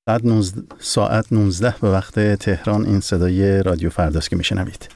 ساعت 19 به وقت تهران. این صدای رادیو فرداست که میشنوید.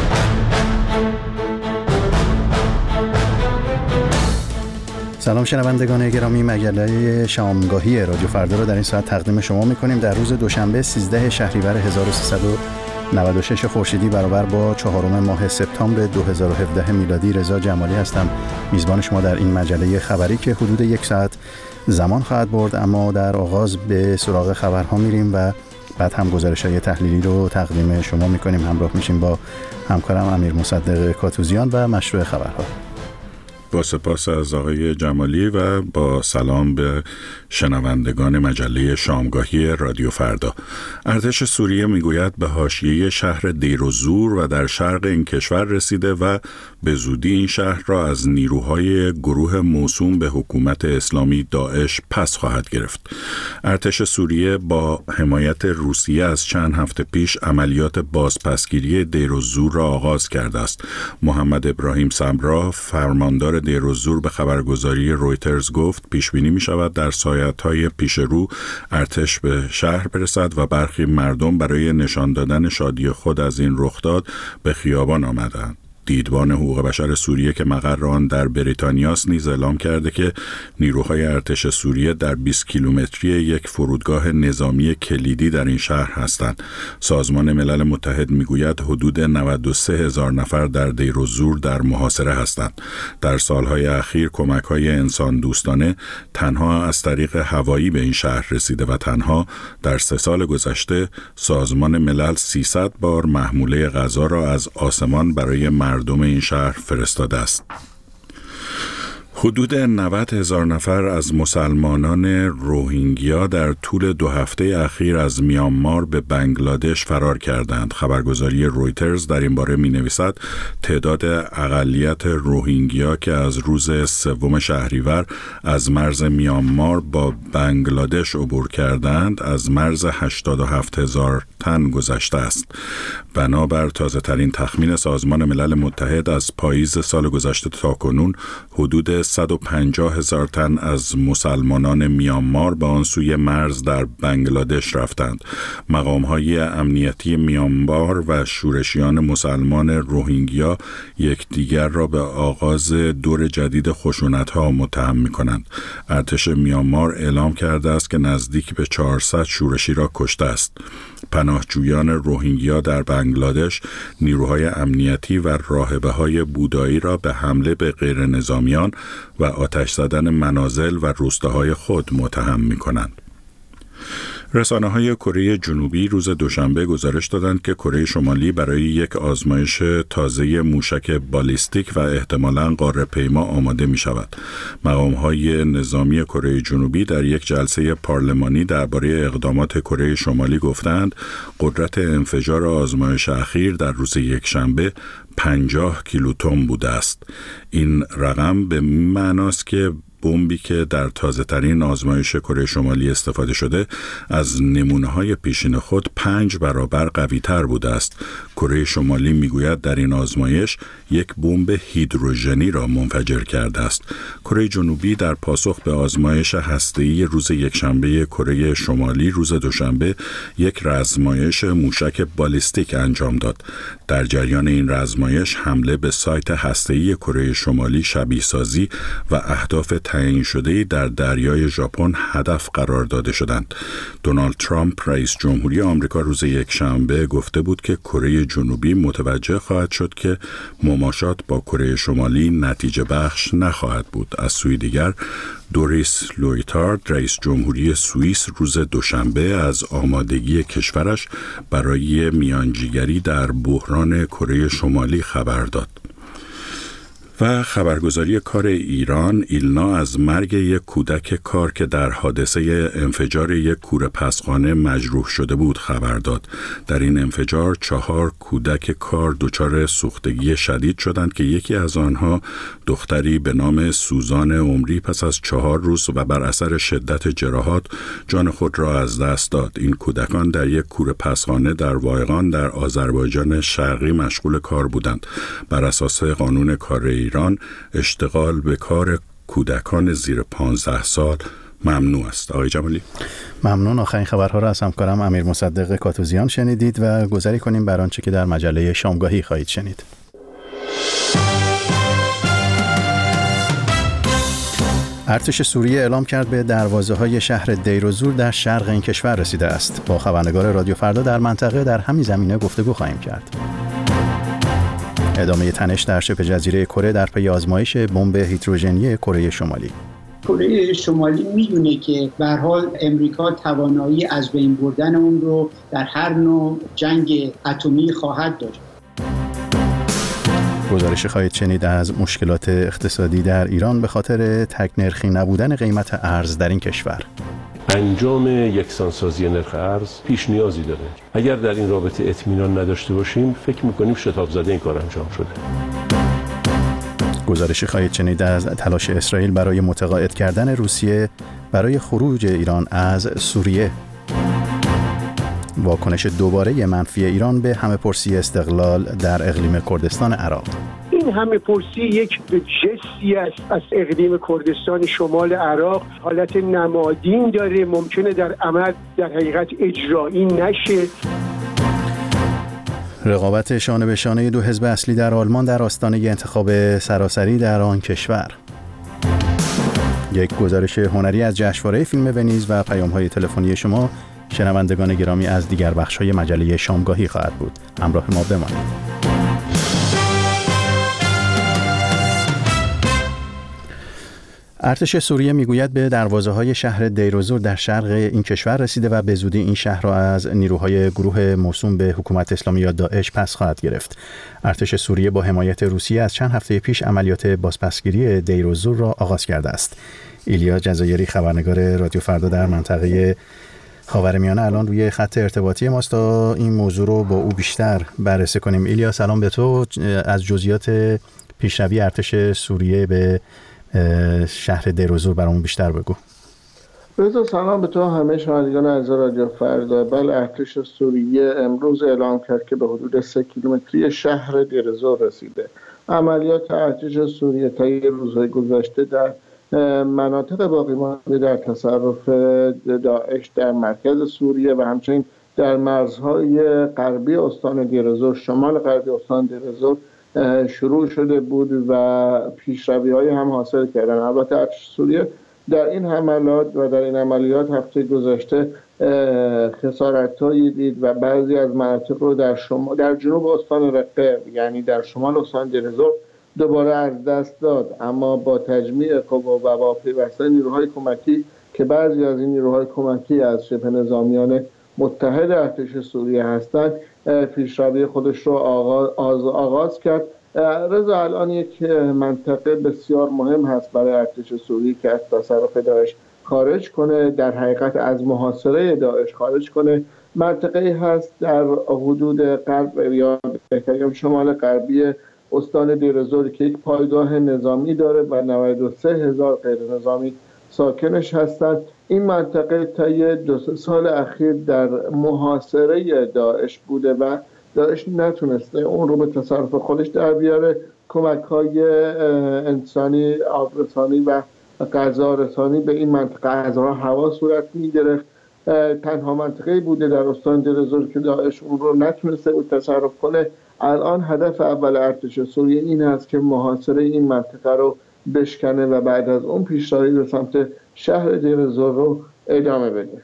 سلام شنوندگان گرامی، مجله شامگاهی رادیو فردا رو در این ساعت تقدیم شما میکنیم. در روز دوشنبه 13 شهریور 1396 خورشیدی برابر با 4 ماه سپتامبر 2017 میلادی. رضا جمالی هستم، میزبان شما در این مجله خبری که حدود 1 ساعت زمان خواهد برد. اما در آغاز به سراغ خبرها میریم و بعد هم گزارش‌های تحلیلی رو تقدیم شما میکنیم. همراه میشیم با همکارم امیر مصدق کاتوزیان و مشروع خبرها. با سپاس از آقای جمالی و با سلام به شنوندگان مجله شامگاهی رادیو فردا. ارتش سوریه میگوید به حاشیه شهر دیر الزور و در شرق این کشور رسیده و به زودی این شهر را از نیروهای گروه موسوم به حکومت اسلامی داعش پس خواهد گرفت. ارتش سوریه با حمایت روسیه از چند هفته پیش عملیات بازپسگیری دیر الزور را آغاز کرده است. محمد ابراهیم سمرا، فرماندار دیر الزور، به خبرگزاری رویترز گفت پیش بینی می شود در ساعت‌های پیش رو ارتش به شهر برسد و برخی مردم برای نشان دادن شادی خود از این رخداد به خیابان آمدند. دیدبان حقوق بشر سوریه که مقر آن در بریتانیاست نیز اعلام کرده که نیروهای ارتش سوریه در 20 کیلومتری یک فرودگاه نظامی کلیدی در این شهر هستند. سازمان ملل متحد میگوید حدود 93,000 نفر در دیر الزور در محاصره هستند. در سالهای اخیر کمک‌های انسان دوستانه تنها از طریق هوایی به این شهر رسیده و تنها در 3 سال گذشته سازمان ملل 300 بار محموله غذا را از آسمان برای مردم این شهر فرستاده است. حدود 90,000 نفر از مسلمانان روهینگیا در طول 2 هفته اخیر از میانمار به بنگلادش فرار کردند. خبرگزاری رویترز در این باره می‌نویسد تعداد اقلیت روهینگیا که از روز 3 شهریور از مرز میانمار با بنگلادش عبور کردند از مرز 87,000 تن گذشته است. بنابر تازه‌ترین تخمین سازمان ملل متحد از پاییز سال گذشته تا کنون حدود 150,000 تن از مسلمانان میانمار به آن سوی مرز در بنگلادش رفتند. مقام‌های امنیتی میانمار و شورشیان مسلمان روهینگیا یکدیگر را به آغاز دور جدید خشونت‌ها متهم می‌کنند. ارتش میانمار اعلام کرده است که نزدیک به 400 شورشی را کشته است. پناهجویان روهینگیا در بنگلادش نیروهای امنیتی و راهبه‌های بودایی را به حمله به غیرنظامیان و آتش زدن منازل و روستاهای خود متهم می‌کنند. رسانه‌های کره جنوبی روز دوشنبه گزارش دادند که کره شمالی برای یک آزمایش تازه موشک بالیستیک و احتمالاً قاره‌پیما آماده می‌شود. مقام‌های نظامی کره جنوبی در یک جلسه پارلمانی درباره اقدامات کره شمالی گفتند قدرت انفجار آزمایش اخیر در روز یکشنبه 50 کیلوتن بوده است. این رقم به معناست که بمبی که در تازه‌ترین آزمایش کره شمالی استفاده شده از نمونه‌های پیشین خود 5 برابر قوی‌تر بوده است. کره شمالی میگوید در این آزمایش یک بمب هیدروژنی را منفجر کرده است. کره جنوبی در پاسخ به آزمایش هسته‌ای روز یکشنبه کره شمالی روز دوشنبه یک آزمایش موشک بالیستیک انجام داد. در جریان این آزمایش حمله به سایت هسته‌ای کره شمالی شبیه سازی و اهداف تعیین شده‌ای در دریای ژاپن هدف قرار داده شدند. دونالد ترامپ رئیس جمهوری آمریکا روز یکشنبه گفته بود که کره جنوبی متوجه خواهد شد که مماشات با کره شمالی نتیجه بخش نخواهد بود. از سوی دیگر دوریس لویتارد رئیس جمهوری سوئیس روز دوشنبه از آمادگی کشورش برای میانجیگری در بحران کره شمالی خبر داد. و خبرگزاری کار ایران ایلنا از مرگ یک کودک کار که در حادثه انفجار یک کوره پسخانه مجروح شده بود خبر داد. در این انفجار 4 کودک کار دچار سوختگی شدید شدند که یکی از آنها دختری به نام سوزان عمری پس از 4 روز و بر اثر شدت جراحات جان خود را از دست داد. این کودکان در یک کوره پسخانه در وایغان در آذربایجان شرقی مشغول کار بودند. بر اساس قانون کار ایران اشتغال به کار کودکان زیر 15 سال ممنوع است. آقای جمالی ممنون. آخرین خبرها را از همکارم امیر مصدق کاتوزیان شنیدید و گذری کنیم بر آنچه که در مجله شامگاهی خواهید شنید. ارتش سوریه اعلام کرد به دروازه‌های شهر دیرالزور در شرق این کشور رسیده است. با خبرنگار رادیو فردا در منطقه در همین زمینه گفتگو خواهیم کرد. ادامه تنش در شبه جزیره کره در پی آزمایش بمب هیدروژنی کره شمالی. کره شمالی میدونه که به هر حال امریکا توانایی از بین بردن اون رو در هر نوع جنگ اتمی خواهد داشت. گزارشی خواهید شنید از مشکلات اقتصادی در ایران به خاطر تک نرخی نبودن قیمت ارز در این کشور. انجام یکسانسازی نرخ ارز پیش نیازی داره. اگر در این رابطه اطمینان نداشته باشیم فکر می‌کنیم شتاب زده این کار انجام شده. گزارشی خواهید شنید از تلاش اسرائیل برای متقاعد کردن روسیه برای خروج ایران از سوریه. واکنش دوباره منفی ایران به همه‌پرسی استقلال در اقلیم کردستان عراق. این همه‌پرسی یک جستی است از اقلیم کردستان شمال عراق، حالت نمادین داره، ممکنه در عمل در حقیقت اجرایی نشه. رقابت شانه به شانه دو حزب اصلی در آلمان در آستانه انتخاب سراسری در آن کشور. یک گزارش هنری از جشنواره فیلم ونیز و پیام‌های تلفنی شما شنوندگان گرامی از دیگر بخش‌های مجله شامگاهی خواهد بود. همراه ما بمانید. ارتش سوریه میگوید به دروازه‌های شهر دیرالزور در شرق این کشور رسیده و به زودی این شهر را از نیروهای گروه موسوم به حکومت اسلامی یا داعش پس خواهد گرفت. ارتش سوریه با حمایت روسیه از چند هفته پیش عملیات بازپسگیری دیرالزور را آغاز کرده است. ایلیا جزایری خبرنگار رادیو فردا در منطقه خاورمیانه الان روی خط ارتباطی ماست تا این موضوع رو با او بیشتر بررسی کنیم. ایلیا سلام به تو. از جزئیات پیشروی ارتش سوریه به شهر دیرالزور برامون بیشتر بگو. رضا سلام به تو همه شنوندگان عزیز رادیو فردا. بله، ارتش سوریه امروز اعلام کرد که به حدود 3 کیلومتری شهر دیرالزور رسیده. عملیات ارتش سوریه طی روزهای گذشته در مناطق باقی مانده در تصرف داعش در مرکز سوریه و همچنین در مرزهای غربی استان دیرالزور، شمال غربی استان دیرالزور شروع شده بود و پیشروی‌های هم حاصل کردن. البته ارتش سوریه در این حملات و در این عملیات هفته گذشته خسارت‌هایی دید و بعضی از مناطق رو در جنوب استان رقه، یعنی در شمال استان دیرالزور دوباره از دست داد. اما با تجمیع قوا و با پیوستن نیروهای کمکی که بعضی از این نیروهای کمکی از شبه نظامیان متحد ارتش سوریه هستند، پیشروی خودش رو آغاز کرد. رضا الان یک منطقه بسیار مهم هست برای ارتش سوریه که از تصرف داعش خارج کنه، در حقیقت از محاصره داعش خارج کنه. منطقه‌ای هست در حدود غرب یا بهترین شمال غربی استان دیرالزور که یک پایگاه نظامی داره و 93,000 غیر نظامی ساکنش هستند. این منطقه طی 2 سال اخیر در محاصره داعش بوده و داعش نتونسته اون رو به تصرف خودش در بیاره. کمک‌های انسانی، آبرسانی و غذارسانی به این منطقه از راه هوا صورت می‌گرفت. تنها منطقه‌ای بوده در استان دیرالزور که داعش اون رو نتونسته بود تصرف کنه. الان هدف اول ارتش سوریه این است که محاصره این منطقه رو بشکنه و بعد از اون پیشروی به سمت شهر دیرالزور رو ادامه بده.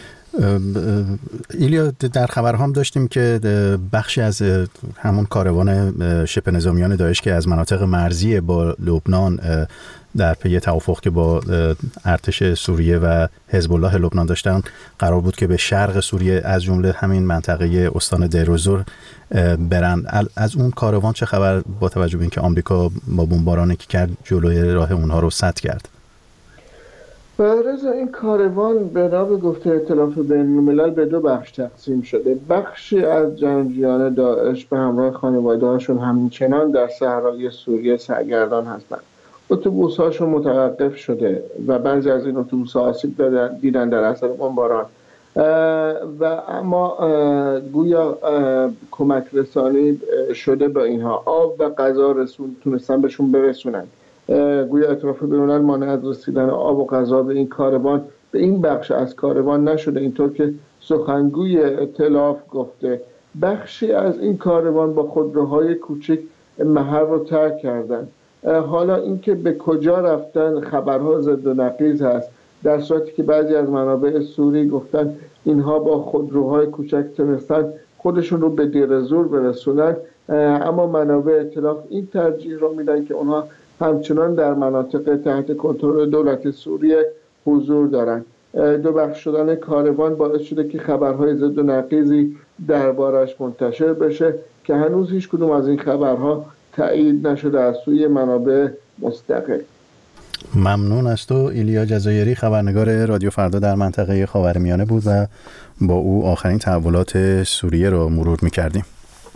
ایلیا، در خبرها هم داشتیم که بخشی از همون کاروان شبه نظامیان داعش که از مناطق مرزی با لبنان در پی توافق که با ارتش سوریه و حزب الله لبنان داشتن قرار بود که به شرق سوریه از جمله همین منطقه استان دیرالزور برن. از اون کاروان چه خبر با توجه به اینکه آمریکا با بمبارانی که کرد جلوی راه اونها رو سد کرد؟ رضا، این کاروان به نام گفته ائتلاف بین‌الملل به 2 بخش تقسیم شده. بخشی از جنگجویان داعش به همراه خانواده‌هاشون همچنان در صحرای سوریه سرگردان هستند. اتوبوس‌هاشون متوقف شده و بعضی از این اتوبوس‌ها آسیب دیدن در اثر بمباران و اما گویا کمک رسانی شده به اینها. آب و غذا تونستن بهشون برسونن. گویا اطراف بین‌الملل مانع از رسیدن آب و غذا به این کاروان به این بخش از کاروان نشده. اینطور که سخنگوی ائتلاف گفته بخشی از این کاروان با خودروهای کوچک محل رو ترک کردن. حالا اینکه به کجا رفتن خبرها ضد و نقیض هست، در صورتی که بعضی از منابع سوری گفتن اینها با خودروهای کوچک تونستن خودشون رو به دیر زور برسونن، اما منابع ائتلاف این ترجیح رو میدن که اونها همچنان در مناطق تحت کنترل دولت سوریه حضور دارن. دو بخش شدن کاروان باعث شده که خبرهای ضد و نقیضی دربارش منتشر بشه که هنوز هیچ کدوم از این خبرها تایید نشده از سوی منابع مستقل. ممنون از تو. ایلیا جزایری، خبرنگار رادیو فردا در منطقه خاورمیانه بود و با او آخرین تحولات سوریه رو مرور می‌کردیم.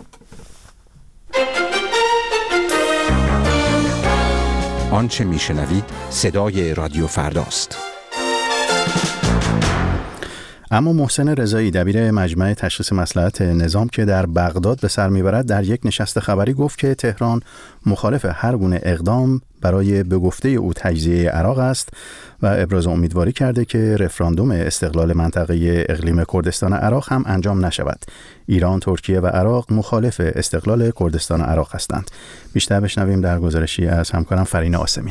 آنچه میشنوید صدای رادیو فرداست. اما محسن رضایی، دبیر مجمع تشخیص مصلحت نظام که در بغداد به سر میبرد، در یک نشست خبری گفت که تهران مخالف هر گونه اقدام برای به گفته او تجزیه عراق است و ابراز امیدواری کرده که رفراندوم استقلال منطقه اقلیم کردستان عراق هم انجام نشود. ایران، ترکیه و عراق مخالف استقلال کردستان عراق هستند. بیشتر بشنویم در گزارشی از همکارم فرین آسمی.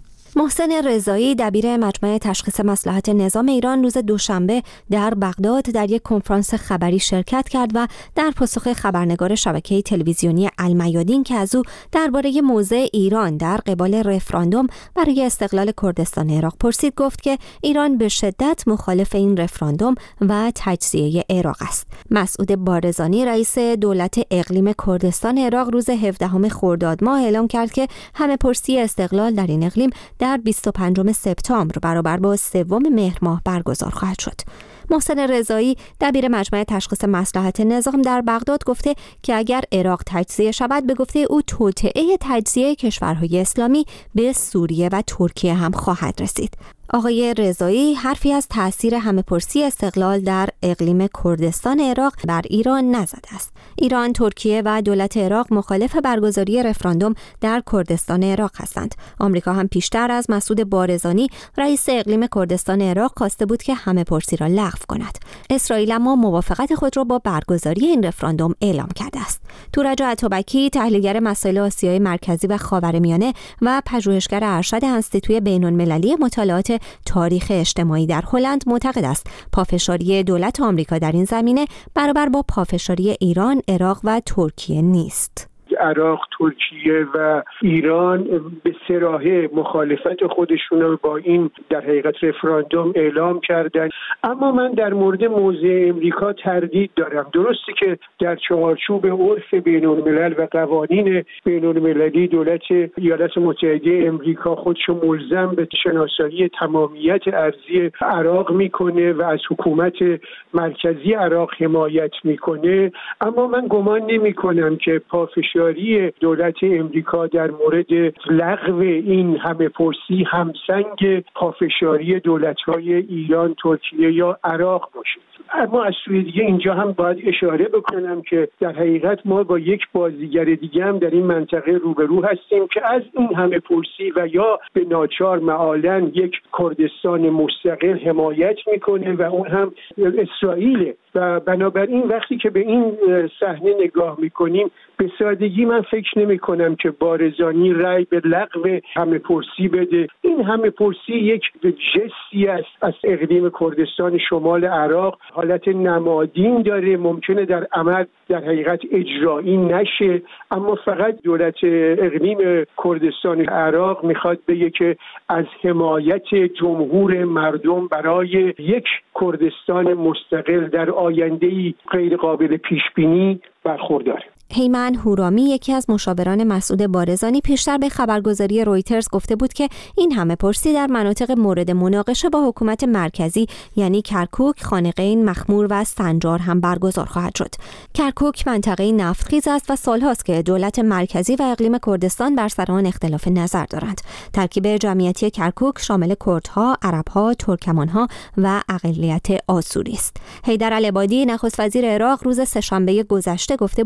محسن رضایی، دبیر مجمع تشخیص مصلحت نظام ایران، روز دوشنبه در بغداد در یک کنفرانس خبری شرکت کرد و در پاسخ خبرنگار شبکه تلویزیونی المیادین که از او درباره موضع ایران در قبال رفراندوم برای استقلال کردستان عراق پرسید، گفت که ایران به شدت مخالف این رفراندوم و تجزیه عراق است. مسعود بارزانی، رئیس دولت اقلیم کردستان عراق، روز 17 خرداد ماه اعلام کرد که همه پرسی استقلال در این اقلیم در 25 سپتامبر برابر با 3 مهر ماه برگزار خواهد شد. محسن رضایی، دبیر مجمع تشخیص مصلحت نظام در بغداد، گفته که اگر عراق تجزیه شود، به گفته او توطئه تجزیه کشورهای اسلامی به سوریه و ترکیه هم خواهد رسید. آقای رضایی حرفی از تأثیر همه‌پرسی استقلال در اقلیم کردستان عراق بر ایران نزده است. ایران، ترکیه و دولت عراق مخالف برگزاری رفراندوم در کردستان عراق هستند. آمریکا هم پیشتر از مسعود بارزانی، رئیس اقلیم کردستان عراق، خواسته بود که همه‌پرسی را لغو کند. اسرائیل اما موافقت خود را با برگزاری این رفراندوم اعلام کرده است. تورج عطابکی، تحلیلگر مسائل آسیای مرکزی و خاورمیانه و پژوهشگر ارشد انستیتوی بین‌المللی مطالعات تاریخ اجتماعی در هلند، معتقد است پافشاری دولت آمریکا در این زمینه برابر با پافشاری ایران، عراق و ترکیه نیست. عراق، ترکیه و ایران به صراحه مخالفت خودشون رو با این در حقیقت رفراندوم اعلام کردن. اما من در مورد موضع امریکا تردید دارم. درسته که در چارچوب عرف بین‌الملل و قوانین بین‌المللی دولت ایالات متحده امریکا خودشو ملزم به شناسایی تمامیت ارضی عراق میکنه و از حکومت مرکزی عراق حمایت میکنه، اما من گمان نمیکنم که پافشاری دولت امریکا در مورد لغو این همه پرسی همسنگ پافشاری دولت‌های ایران، ترکیه یا عراق باشه. اما از سوی دیگه اینجا هم باید اشاره بکنم که در حقیقت ما با یک بازیگر دیگه هم در این منطقه روبرو هستیم که از این همه پرسی و یا به ناچار معالاً یک کردستان مستقل حمایت میکنه و اون هم اسرائیل. و بنابراین وقتی که به این صحنه نگاه میکنیم، به سادگی من فکر نمی کنم که بارزانی رأی به لغو همه پرسی بده. این همه پرسی یک جستی است از اقلیم کردستان شمال عراق، حالت نمادین داره، ممکنه در عمل در حقیقت اجرایی نشه، اما فقط دولت اقلیم کردستان عراق میخواد بگه که از حمایت جمهور مردم برای یک کردستان مستقل در آینده‌ای غیر قابل پیش بینی برخورداره. هیمن هورامی، یکی از مشاوران مسعود بارزانی، پیشتر به خبرگزاری رویترز گفته بود که این همه پرسی در مناطق مورد مناقشه با حکومت مرکزی یعنی کرکوک، خانقین، مخمور و سنجار هم برگزار خواهد شد. کرکوک منطقه نفتخیز است و سالهاست که دولت مرکزی و اقلیم کردستان بر سر آن اختلاف نظر دارند. ترکیب جمعیتی کرکوک شامل کردها، عربها، ترکمانها و اقلیت آسوری است. حیدر العبادی، نخست وزیر عراق، روز سه‌شنبه گذشته گفته بود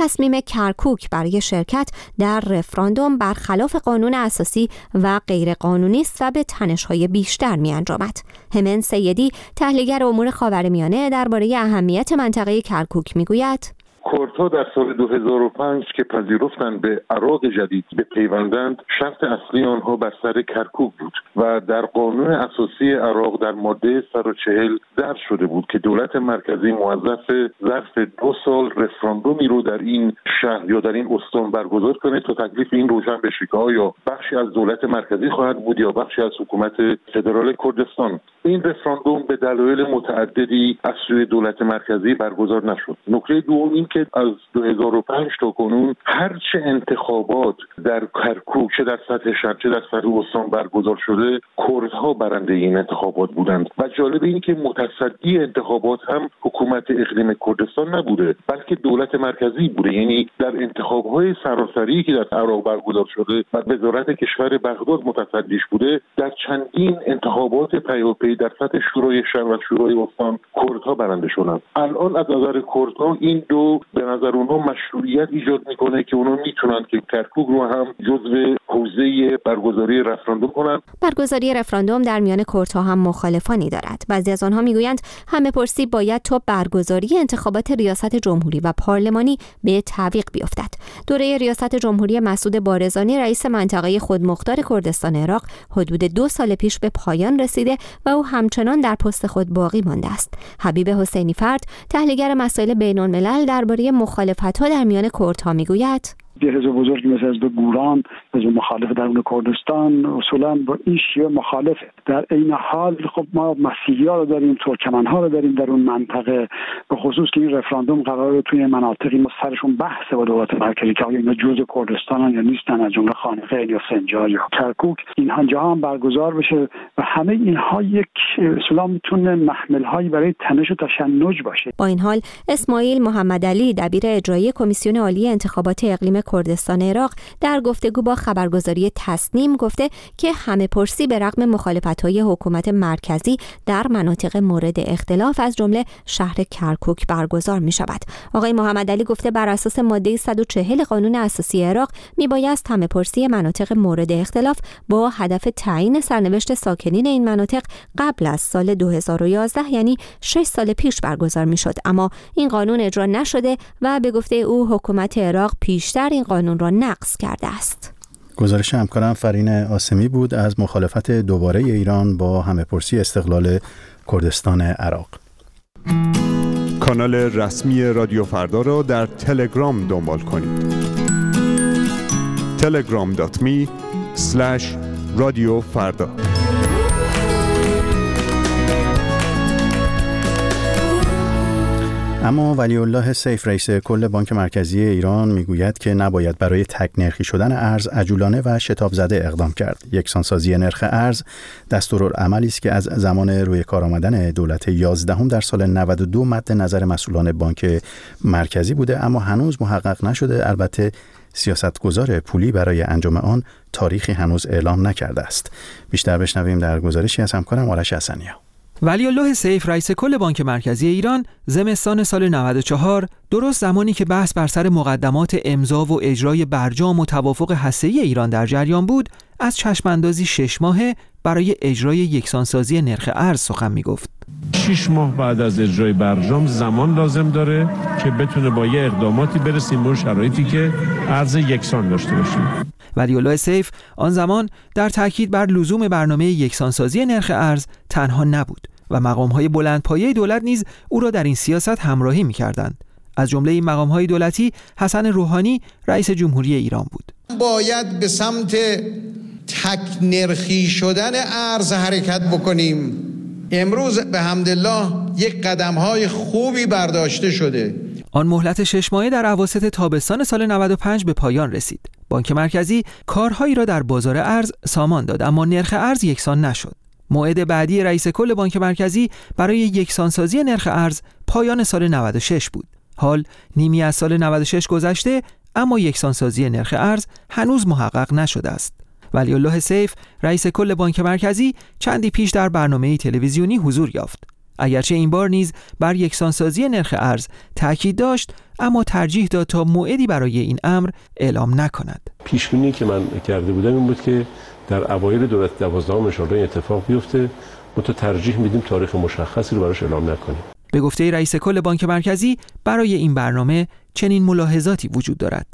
تصمیم کرکوک برای شرکت در رفراندوم برخلاف قانون اساسی و غیر قانونی است و به تنش‌های بیشتر می‌انجامد. همن سیدی، تحلیلگر امور خاورمیانه، درباره اهمیت منطقه کرکوک می‌گوید: کردها در سال 2005 که پذیرفتند به عراق جدید بپیوندند، شرط اصلی آنها بر سر کرکوک بود و در قانون اساسی عراق در ماده 140 درج شده بود که دولت مرکزی موظف ظرف 2 سال رفراندومی رو در این شهر یا در این استان برگزار کنه تا تکلیف این روشن بشه که آیا بخشی از دولت مرکزی خواهد بود یا بخشی از حکومت فدرال کردستان. این رفراندوم به دلایل متعددی از سوی دولت مرکزی برگزار نشد. نکته دوم این که از 2005 تا کنون هرچه انتخابات در کرکوک چه در سطح شهر چه در سطح استان برگزار شده، کردها برنده این انتخابات بودند و جالب این که متصدی انتخابات هم حکومت اقلیم کردستان نبوده بلکه دولت مرکزی بوده. یعنی در انتخابات سراسری که در عراق برگزار شده و وزارت کشور بغداد متصدیش بوده، در چندین انتخابات پیاپی در سطح شورای شهر و شورای استان کردها برنده شدند. الان از نظر کردها این دو به نظر اونها مشروعیت ایجاد میکنه که اونا میتونن که کرکوک رو هم جزو حوزه برگزاری رفراندوم کنن. برگزاری رفراندوم در میان کردها هم مخالفانی دارد. بعضی از آنها میگویند همه‌پرسی باید تا برگزاری انتخابات ریاست جمهوری و پارلمانی به تعویق بیفتد. دوره ریاست جمهوری مسعود بارزانی رئیس منطقه خودمختار کردستان عراق حدود 2 سال پیش به پایان رسیده و او همچنان در پست خود باقی مانده است. حبیب حسینی فرد، تحلیلگر مسائل بین‌الملل، درباره مخالفت‌ها در میان کردها میگوید: یه حزب بزرگی مثل حزب گوران، حزب مخالف درون کردستان، اصولا با این شیوه مخالفه. در این حال خب ما مسیحی‌ها رو داریم، ترکمن‌ها رو داریم در اون منطقه، به خصوص که این رفراندوم قراره توی مناطقی ما سرشون بحث با دولت مرکزی که اینا جزء کردستانن یا نیستن، از جمله خانقه یا سنجار یا کرکوک، اینها جا هم برگزار بشه و همه اینها یک اصولا میتونه محمل‌هایی برای تنش و تشنج باشه. با این حال اسماعیل محمدعلی، دبیر اجرایی کمیسیون عالی انتخابات اقلیم کردستان عراق، در گفتگو با خبرگزاری تسنیم گفته که همه‌پرسی به رغم مخالفت‌های حکومت مرکزی در مناطق مورد اختلاف از جمله شهر کرکوک برگزار می‌شود. آقای محمدعلی گفته بر اساس ماده 140 قانون اساسی عراق میبایست همه‌پرسی مناطق مورد اختلاف با هدف تعیین سرنوشت ساکنین این مناطق قبل از سال 2011 یعنی 6 سال پیش برگزار می‌شد، اما این قانون اجرا نشده و به گفته او حکومت عراق پیشتر این قانون را نقض کرده است. گزارش همکارم فرین آسمی بود از مخالفت دوباره ایران با همه‌پرسی استقلال کردستان عراق. کانال رسمی رادیو فردا را در تلگرام دنبال کنید. telegram.me/رادیوفردا. اما ولی الله سیف، رئیس کل بانک مرکزی ایران، میگوید که نباید برای تک نرخی شدن ارز عجولانه و شتاب زده اقدام کرد. یکسانسازی نرخ ارز دستورالعملی است که از زمان روی کار آمدن دولت 11 در سال 92 مد نظر مسئولان بانک مرکزی بوده، اما هنوز محقق نشده. البته سیاستگزار پولی برای انجام آن تاریخی هنوز اعلام نکرده است. بیشتر بشنویم در گزارشی از همکارم آرش حسنی‌ها. ولی الله سیف، رئیس کل بانک مرکزی ایران، زمستان سال 94 درست زمانی که بحث بر سر مقدمات امضا و اجرای برجام و توافق هسته‌ای ایران در جریان بود، از چشم‌اندازی 6 ماهه برای اجرای یکسانسازی نرخ ارز سخن می‌گفت. 6 ماه بعد از اجرای برجام زمان لازم داره که بتونه با یه اقداماتی برسیم به شرایطی که ارز یکسان داشته باشیم. ولی الله سیف آن زمان در تاکید بر لزوم برنامه یکسانسازی نرخ ارز تنها نبود و مقام‌های بلندپایه دولت نیز او را در این سیاست همراهی می‌کردند. از جمله این مقام‌های دولتی حسن روحانی، رئیس جمهوری ایران بود. باید به سمت تک نرخی شدن ارز حرکت بکنیم. امروز به حمدالله یک قدم‌های خوبی برداشته شده. آن مهلت 6 ماهه در اواسط تابستان سال 95 به پایان رسید. بانک مرکزی کارهایی را در بازار ارز سامان داد، اما نرخ ارز یکسان نشد. موعد بعدی رئیس کل بانک مرکزی برای یکسانسازی نرخ ارز پایان سال 96 بود. حال نیمی از سال 96 گذشته، اما یکسانسازی نرخ ارز هنوز محقق نشده است. ولی الله سیف، رئیس کل بانک مرکزی، چندی پیش در برنامه تلویزیونی حضور یافت. اگرچه این بار نیز بر یکسانسازی نرخ ارز تأکید داشت، اما ترجیح داد تا موعدی برای این امر اعلام نکند. پیش‌بینی که من کرده بودم این بود که در اوایل دولت 12 ان شاءالله این اتفاق بیفته، ما ترجیح میدیم تاریخ مشخصی رو براش اعلام نکنیم. به گفته رئیس کل بانک مرکزی، برای این برنامه چنین ملاحظاتی وجود دارد.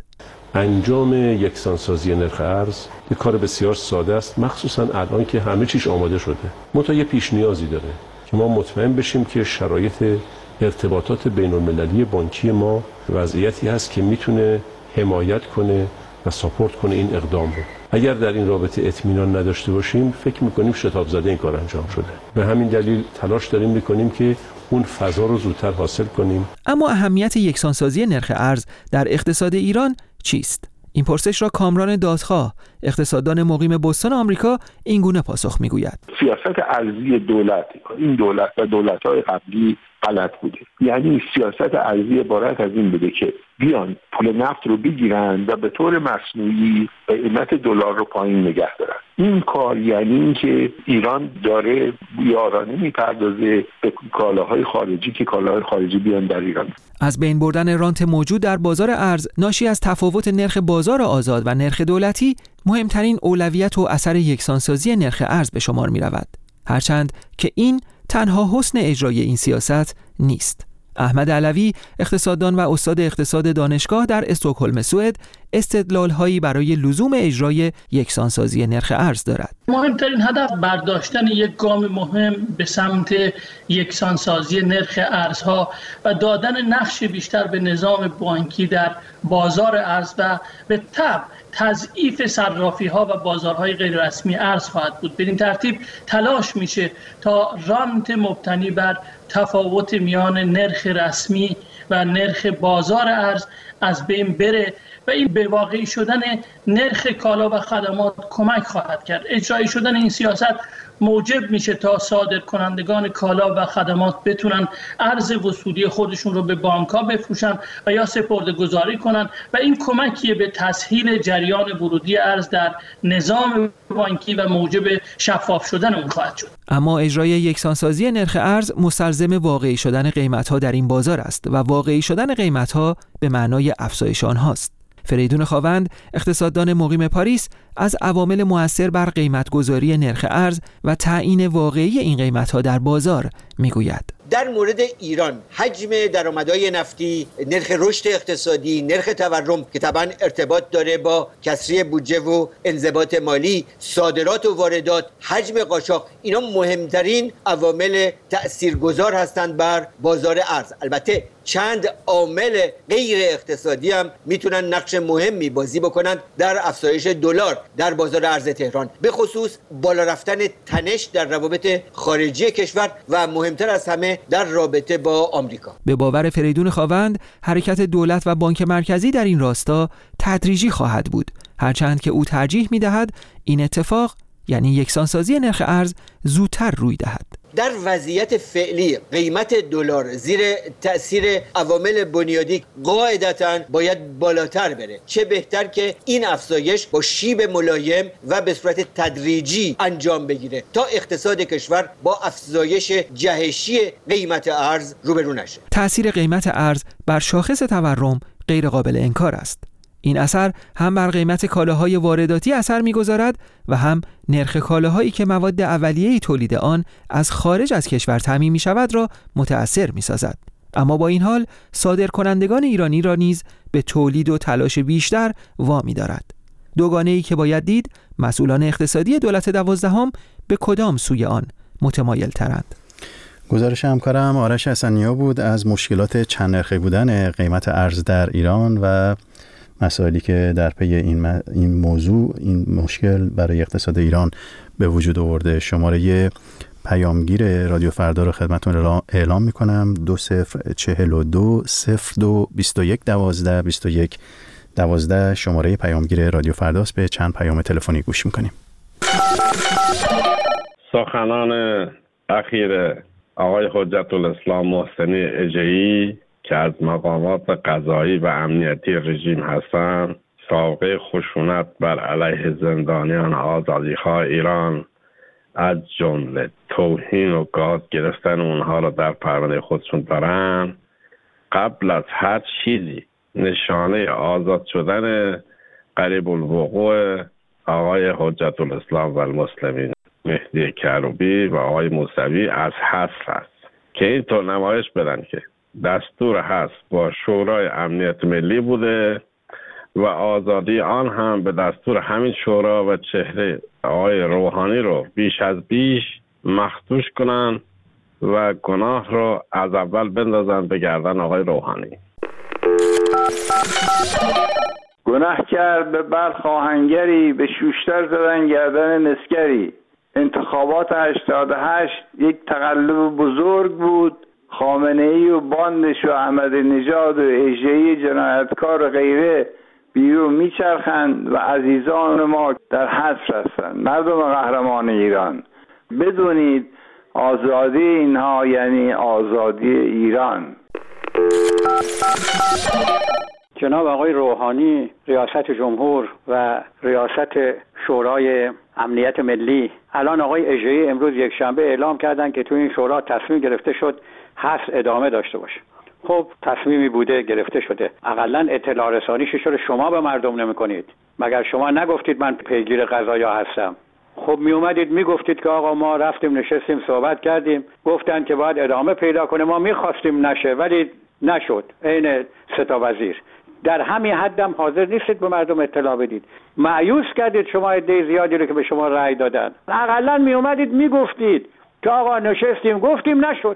انجام یکسانسازی نرخ ارز یک کار بسیار ساده است، مخصوصا الان که همه چیش آماده شده. منتها یه پیش نیازی داره که ما مطمئن بشیم که شرایط ارتباطات بین المللی بانکی ما وضعیتی هست که میتونه حمایت کنه و ساپورت کنه این اقدام رو. اگر در این رابطه اطمینان نداشته باشیم، فکر میکنیم شتاب زده این کار انجام شده. به همین دلیل تلاش داریم میکنیم که اون فضا رو زودتر حاصل کنیم. اما اهمیت یکسانسازی نرخ ارز در اقتصاد ایران چیست؟ این پرسش را کامران دادخواه، اقتصاددان مقیم بوستون آمریکا، این گونه پاسخ میگوید. سیاست ارزی دولت، این دولت و دولت‌های قبلی غلط بوده. یعنی سیاست ارزی عبارت از این بوده که بیان پول نفت رو بگیرن و به طور مصنوعی قیمت دلار رو پایین نگه دارن. این کار یعنی این که ایران داره یارانه میپردازه به کالاهای خارجی که کالاهای خارجی بیان در ایران. از بین بردن رانت موجود در بازار ارز ناشی از تفاوت نرخ بازار آزاد و نرخ دولتی، مهمترین اولویت و اثر یکسانسازی نرخ ارز به شمار می رود. هرچند که این تنها حسن اجرای این سیاست نیست. احمد علوی، اقتصاددان و استاد اقتصاد دانشگاه در استکهلم سوئد، استدلال‌هایی برای لزوم اجرای یکسانسازی نرخ ارز دارد. مهمترین هدف برداشتن یک گام مهم به سمت یکسانسازی نرخ ارزها و دادن نقش بیشتر به نظام بانکی در بازار ارز و به تبع تضعیف صرافی‌ها و بازارهای غیررسمی ارز خواهد بود. بدین ترتیب تلاش میشه تا رانت مبتنی بر تفاوت میان نرخ رسمی و نرخ بازار ارز از بین بره و این به واقعی شدن نرخ کالا و خدمات کمک خواهد کرد. اجرایی شدن این سیاست موجب میشه تا صادرکنندگان کالا و خدمات بتونن ارز وصولی خودشون رو به بانک‌ها بفروشن و یا سپرده‌گذاری کنن و این کمکیه به تسهیل جریان ورودی ارز در نظام بانکی و موجب شفاف شدن اون خواهد شد. اما اجرای یکسانسازی نرخ ارز مستلزم واقعی شدن قیمت‌ها در این بازار است و واقعی شدن قیمت‌ها به معنای افزایش آنهاست. فریدون خاوند، اقتصاددان مقیم پاریس، از عوامل مؤثر بر قیمت‌گذاری نرخ ارز و تعیین واقعی این قیمت‌ها در بازار میگوید. در مورد ایران حجم درآمدهای نفتی، نرخ رشد اقتصادی، نرخ تورم که طبعا ارتباط داره با کسری بودجه و انضباط مالی، صادرات و واردات، حجم قاچاق، اینا مهمترین عوامل تاثیرگذار هستند بر بازار ارز. البته چند عامل غیر اقتصادی هم میتونن نقش مهمی بازی بکنن در افزایش دلار در بازار ارز تهران، به خصوص بالا رفتن تنش در روابط خارجی کشور و مهمتر از همه در رابطه با آمریکا. به باور فریدون خاوند، حرکت دولت و بانک مرکزی در این راستا تدریجی خواهد بود، هرچند که او ترجیح می‌دهد این اتفاق، یعنی یکسانسازی نرخ ارز، زودتر روی دهد. در وضعیت فعلی قیمت دلار زیر تأثیر عوامل بنیادی قاعدتاً باید بالاتر بره. چه بهتر که این افزایش با شیب ملایم و به صورت تدریجی انجام بگیره تا اقتصاد کشور با افزایش جهشی قیمت ارز روبرو نشه. تأثیر قیمت ارز بر شاخص تورم غیر قابل انکار است. این اثر هم بر قیمت کالاهای وارداتی اثر می‌گذارد و هم نرخ کالاهایی که مواد اولیه تولید آن از خارج از کشور تامین می‌شود را متأثر می‌سازد. اما با این حال صادرکنندگان ایرانی را نیز به تولید و تلاش بیشتر وامی دارد. دوگانه‌ای که باید دید مسئولان اقتصادی دولت 12 به کدام سوی آن متمایل ترند. گزارش همکارم آرش حسنیا بود از مشکلات چند نرخه بودن قیمت ارز در ایران و مسائلی که در پی این موضوع، این مشکل برای اقتصاد ایران به وجود آورده. شماره پیامگیر رادیو فردا رو خدمتتون اعلام میکنم: 2042 02 21 12 21 12. شماره پیامگیر رادیو فرداست. به چند پیام تلفنی گوش میکنیم. سخنان اخیر آقای حجت الاسلام محسنی اژه‌ای که از مقامات قضایی و امنیتی رژیم هستند، سابقه خشونت بر علیه زندانیان آزادیخواه ایران از جمله توهین و گاز گرفتن اونها را در پرونده خودشون دارن، قبل از هر چیزی نشانه آزاد شدن قریب الوقوع آقای حجت الاسلام و المسلمین مهدی کروبی و آقای موسوی از حذف است که اینطور نمایش بدن که دستور حذف با شورای امنیت ملی بوده و آزادی آن هم به دستور همین شورا و چهره آقای روحانی رو بیش از بیش مخدوش کنن و گناه رو از اول بندازن به گردن آقای روحانی. گناه کرد به بلخ آهنگری، به شوشتر زدن گردن نسگری. انتخابات 88 یک تقلب بزرگ بود. خامنه‌ای و باندش و احمد نژاد و اژه‌ای جنایتکار و غیره بیرون میچرخند و عزیزان ما در حصر هستند. مردم قهرمان ایران، بدونید آزادی اینها یعنی آزادی ایران. جناب آقای روحانی ریاست جمهور و ریاست شورای امنیت ملی، الان آقای اژه‌ای امروز یک شنبه اعلام کردن که تو این شورا تصمیم گرفته شد حبس ادامه داشته باشه. خب تصمیمی بوده گرفته شده، اقلا اطلاع رسانیش چرا شما به مردم نمی‌کنید؟ مگر شما نگفتید من پیگیر قضایا هستم؟ خب می اومدید میگفتید که آقا ما رفتیم نشستیم صحبت کردیم، گفتن که باید ادامه پیدا کنه، ما میخواستیم نشه ولی نشد. عین سه تا وزیر در همین حدم حاضر نیستید به مردم اطلاع بدید. مایوس کردید شما عده زیادی رو که به شما رأی دادن. اقلا می اومدید میگفتید که آقا نشستیم گفتیم نشد.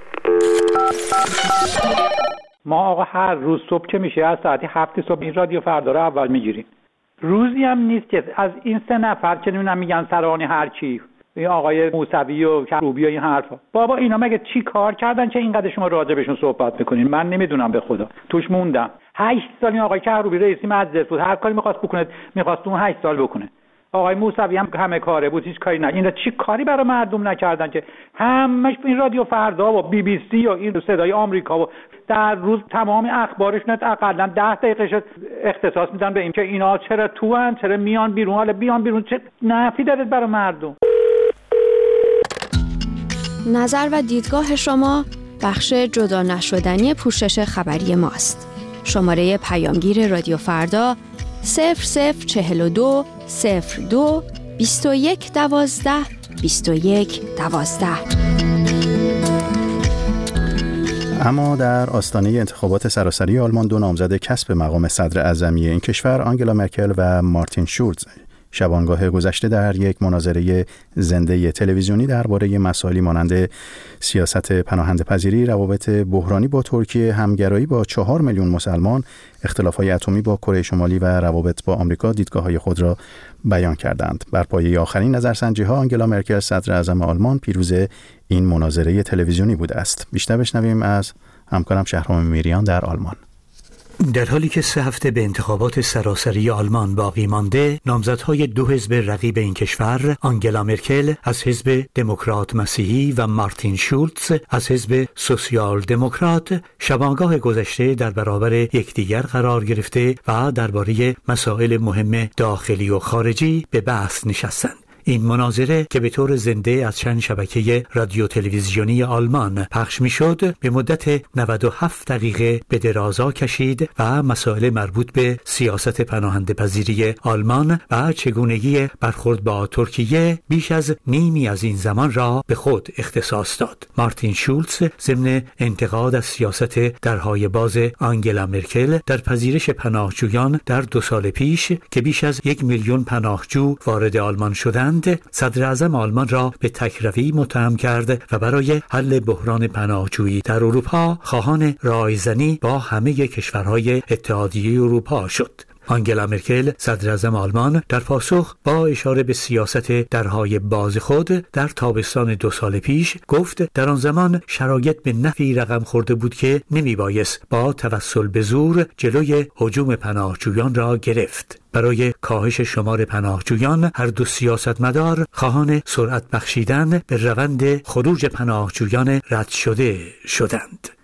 ما آقا هر روز صبح که میشه از ساعت 7 صبح این رادیو فردا رو اول میگیریم. روزی هم نیست که از این سه نفر که نمیدونم میگن سرانی هر چی، این آقای موسوی و کروبی و این حرفا، بابا اینا مگه چی کار کردن چه اینقدر شما راجع بهشون صحبت میکنین؟ من نمیدونم به خدا، توش موندم. 8 سال این آقای کروبی رئیس مجلس بود، هر کاری میخواست بکنه میخواست اون 8 سال بکنه. آقای موسوی هم همه کاره بود، هیچ کاری نه. اینا چی کاری برای مردم نکردن که همش این رادیو فردا و بی بی سی و این صدای آمریکا و در روز تمام اخبارشون حداقل 10 دقیقه اختصاص میدن به این که اینا چرا توان، چرا میان بیرون، حالا بیان بیرون، چه نفعی داره برای مردم؟ نظر و دیدگاه شما بخش جدا نشدنی پوشش خبری ماست. شماره پیامگیر رادیو فردا 0042 02 21 12 21 12. اما در آستانه انتخابات سراسری آلمان دو نامزد کسب مقام صدر اعظمی این کشور، آنگلا مرکل و مارتین شولز، شبانگاه گذشته در یک مناظره زنده تلویزیونی درباره مسائلی مانند سیاست پناهنده‌پذیری، روابط بحرانی با ترکیه، همگرایی با 4 میلیون مسلمان، اختلاف‌های اتمی با کره شمالی و روابط با آمریکا دیدگاه‌های خود را بیان کردند. بر پایه آخرین نظرسنجی‌ها آنگلا مرکل صدر اعظم آلمان پیروز این مناظره تلویزیونی بوده است. بیشتر بشنویم از همکارم شهرام میریان در آلمان. در حالی که 3 هفته به انتخابات سراسری آلمان باقی مانده، نامزدهای 2 حزب رقیب این کشور، آنگلا مرکل از حزب دموکرات مسیحی و مارتین شولز از حزب سوسیال دموکرات، شبانگاه گذشته در برابر یکدیگر قرار گرفته و درباره مسائل مهم داخلی و خارجی به بحث نشستند. این مناظره که به طور زنده از چند شبکه رادیو تلویزیونی آلمان پخش میشد، به مدت 97 دقیقه به درازا کشید و مسائل مربوط به سیاست پناهنده‌پذیری آلمان و چگونگی برخورد با ترکیه بیش از نیمی از این زمان را به خود اختصاص داد. مارتین شولز ضمن انتقاد از سیاست درهای باز آنگلا مرکل در پذیرش پناهجویان در 2 سال پیش که بیش از 1 میلیون پناهجو وارد آلمان شدند، صدر اعظم آلمان را به تکروی متهم کرد و برای حل بحران پناهجویی در اروپا خواهان رایزنی با همه کشورهای اتحادیه اروپا شد. آنگلا مرکل صدر اعظم آلمان در پاسخ با اشاره به سیاست درهای باز خود در تابستان 2 سال پیش گفت در آن زمان شرایط به نحوی رقم خورده بود که نمیبایست با توسل به زور جلوی هجوم پناهجویان را گرفت. برای کاهش شمار پناهجویان هر دو سیاستمدار خواهان سرعت بخشیدن به روند خروج پناهجویان رد شده شدند.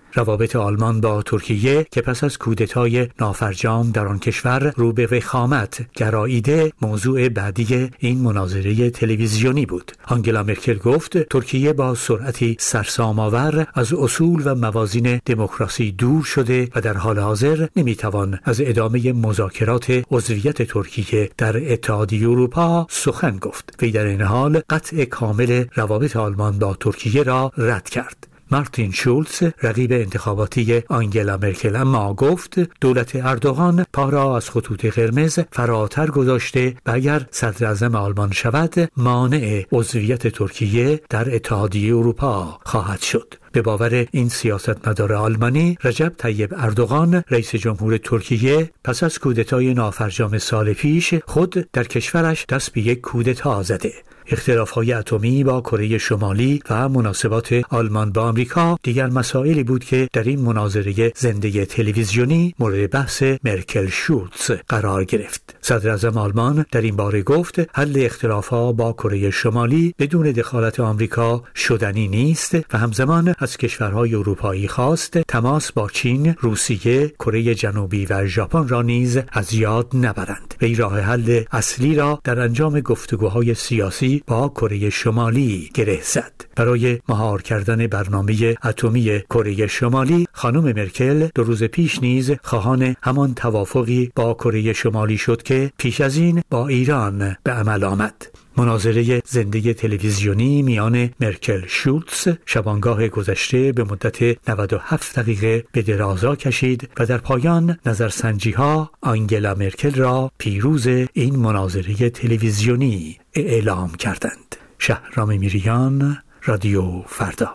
روابط آلمان با ترکیه که پس از کودتای نافرجام در آن کشور رو به وخامت گراییده موضوع بعدی این مناظره تلویزیونی بود. آنگلا مرکل گفت ترکیه با سرعتی سرسام‌آور از اصول و موازین دموکراسی دور شده و در حال حاضر نمیتوان از ادامه مذاکرات عضویت ترکیه در اتحادیه اروپا سخن گفت. وی در این حال قطع کامل روابط آلمان با ترکیه را رد کرد. مارتین شولز رقیب انتخاباتی آنگلا مرکل اما گفت دولت اردوغان پا را از خطوط قرمز فراتر گذاشته و اگر صدر اعظم آلمان شود مانع عضویت ترکیه در اتحادیه اروپا خواهد شد. به باور این سیاستمدار آلمانی رجب طیب اردوغان رئیس جمهور ترکیه پس از کودتای نافرجام سال پیش خود در کشورش دست به یک کودتا زده. اختلاف‌های اتمی با کره شمالی و مناسبات آلمان با آمریکا دیگر مسائلی بود که در این مناظره زنده تلویزیونی مورد بحث مرکل شولز قرار گرفت. صدر اعظم آلمان در این باره گفت حل اختلاف‌ها با کره شمالی بدون دخالت آمریکا شدنی نیست و همزمان از کشورهای اروپایی خواست تماس با چین، روسیه، کره جنوبی و ژاپن را نیز از یاد نبرند. وی راه حل اصلی را در انجام گفتگوهای سیاسی با کره شمالی گره زد. برای مهار کردن برنامه اتمی کره شمالی خانم مرکل 2 روز پیش نیز خواهان همان توافقی با کره شمالی شد که پیش از این با ایران به عمل آمد. مناظره زنده تلویزیونی میان مرکل شولز شبانگاه گذشته به مدت 97 دقیقه به درازا کشید و در پایان نظرسنجی‌ها آنگلا مرکل را پیروز این مناظره تلویزیونی اعلام کردند. شهرام میریان، رادیو فردا.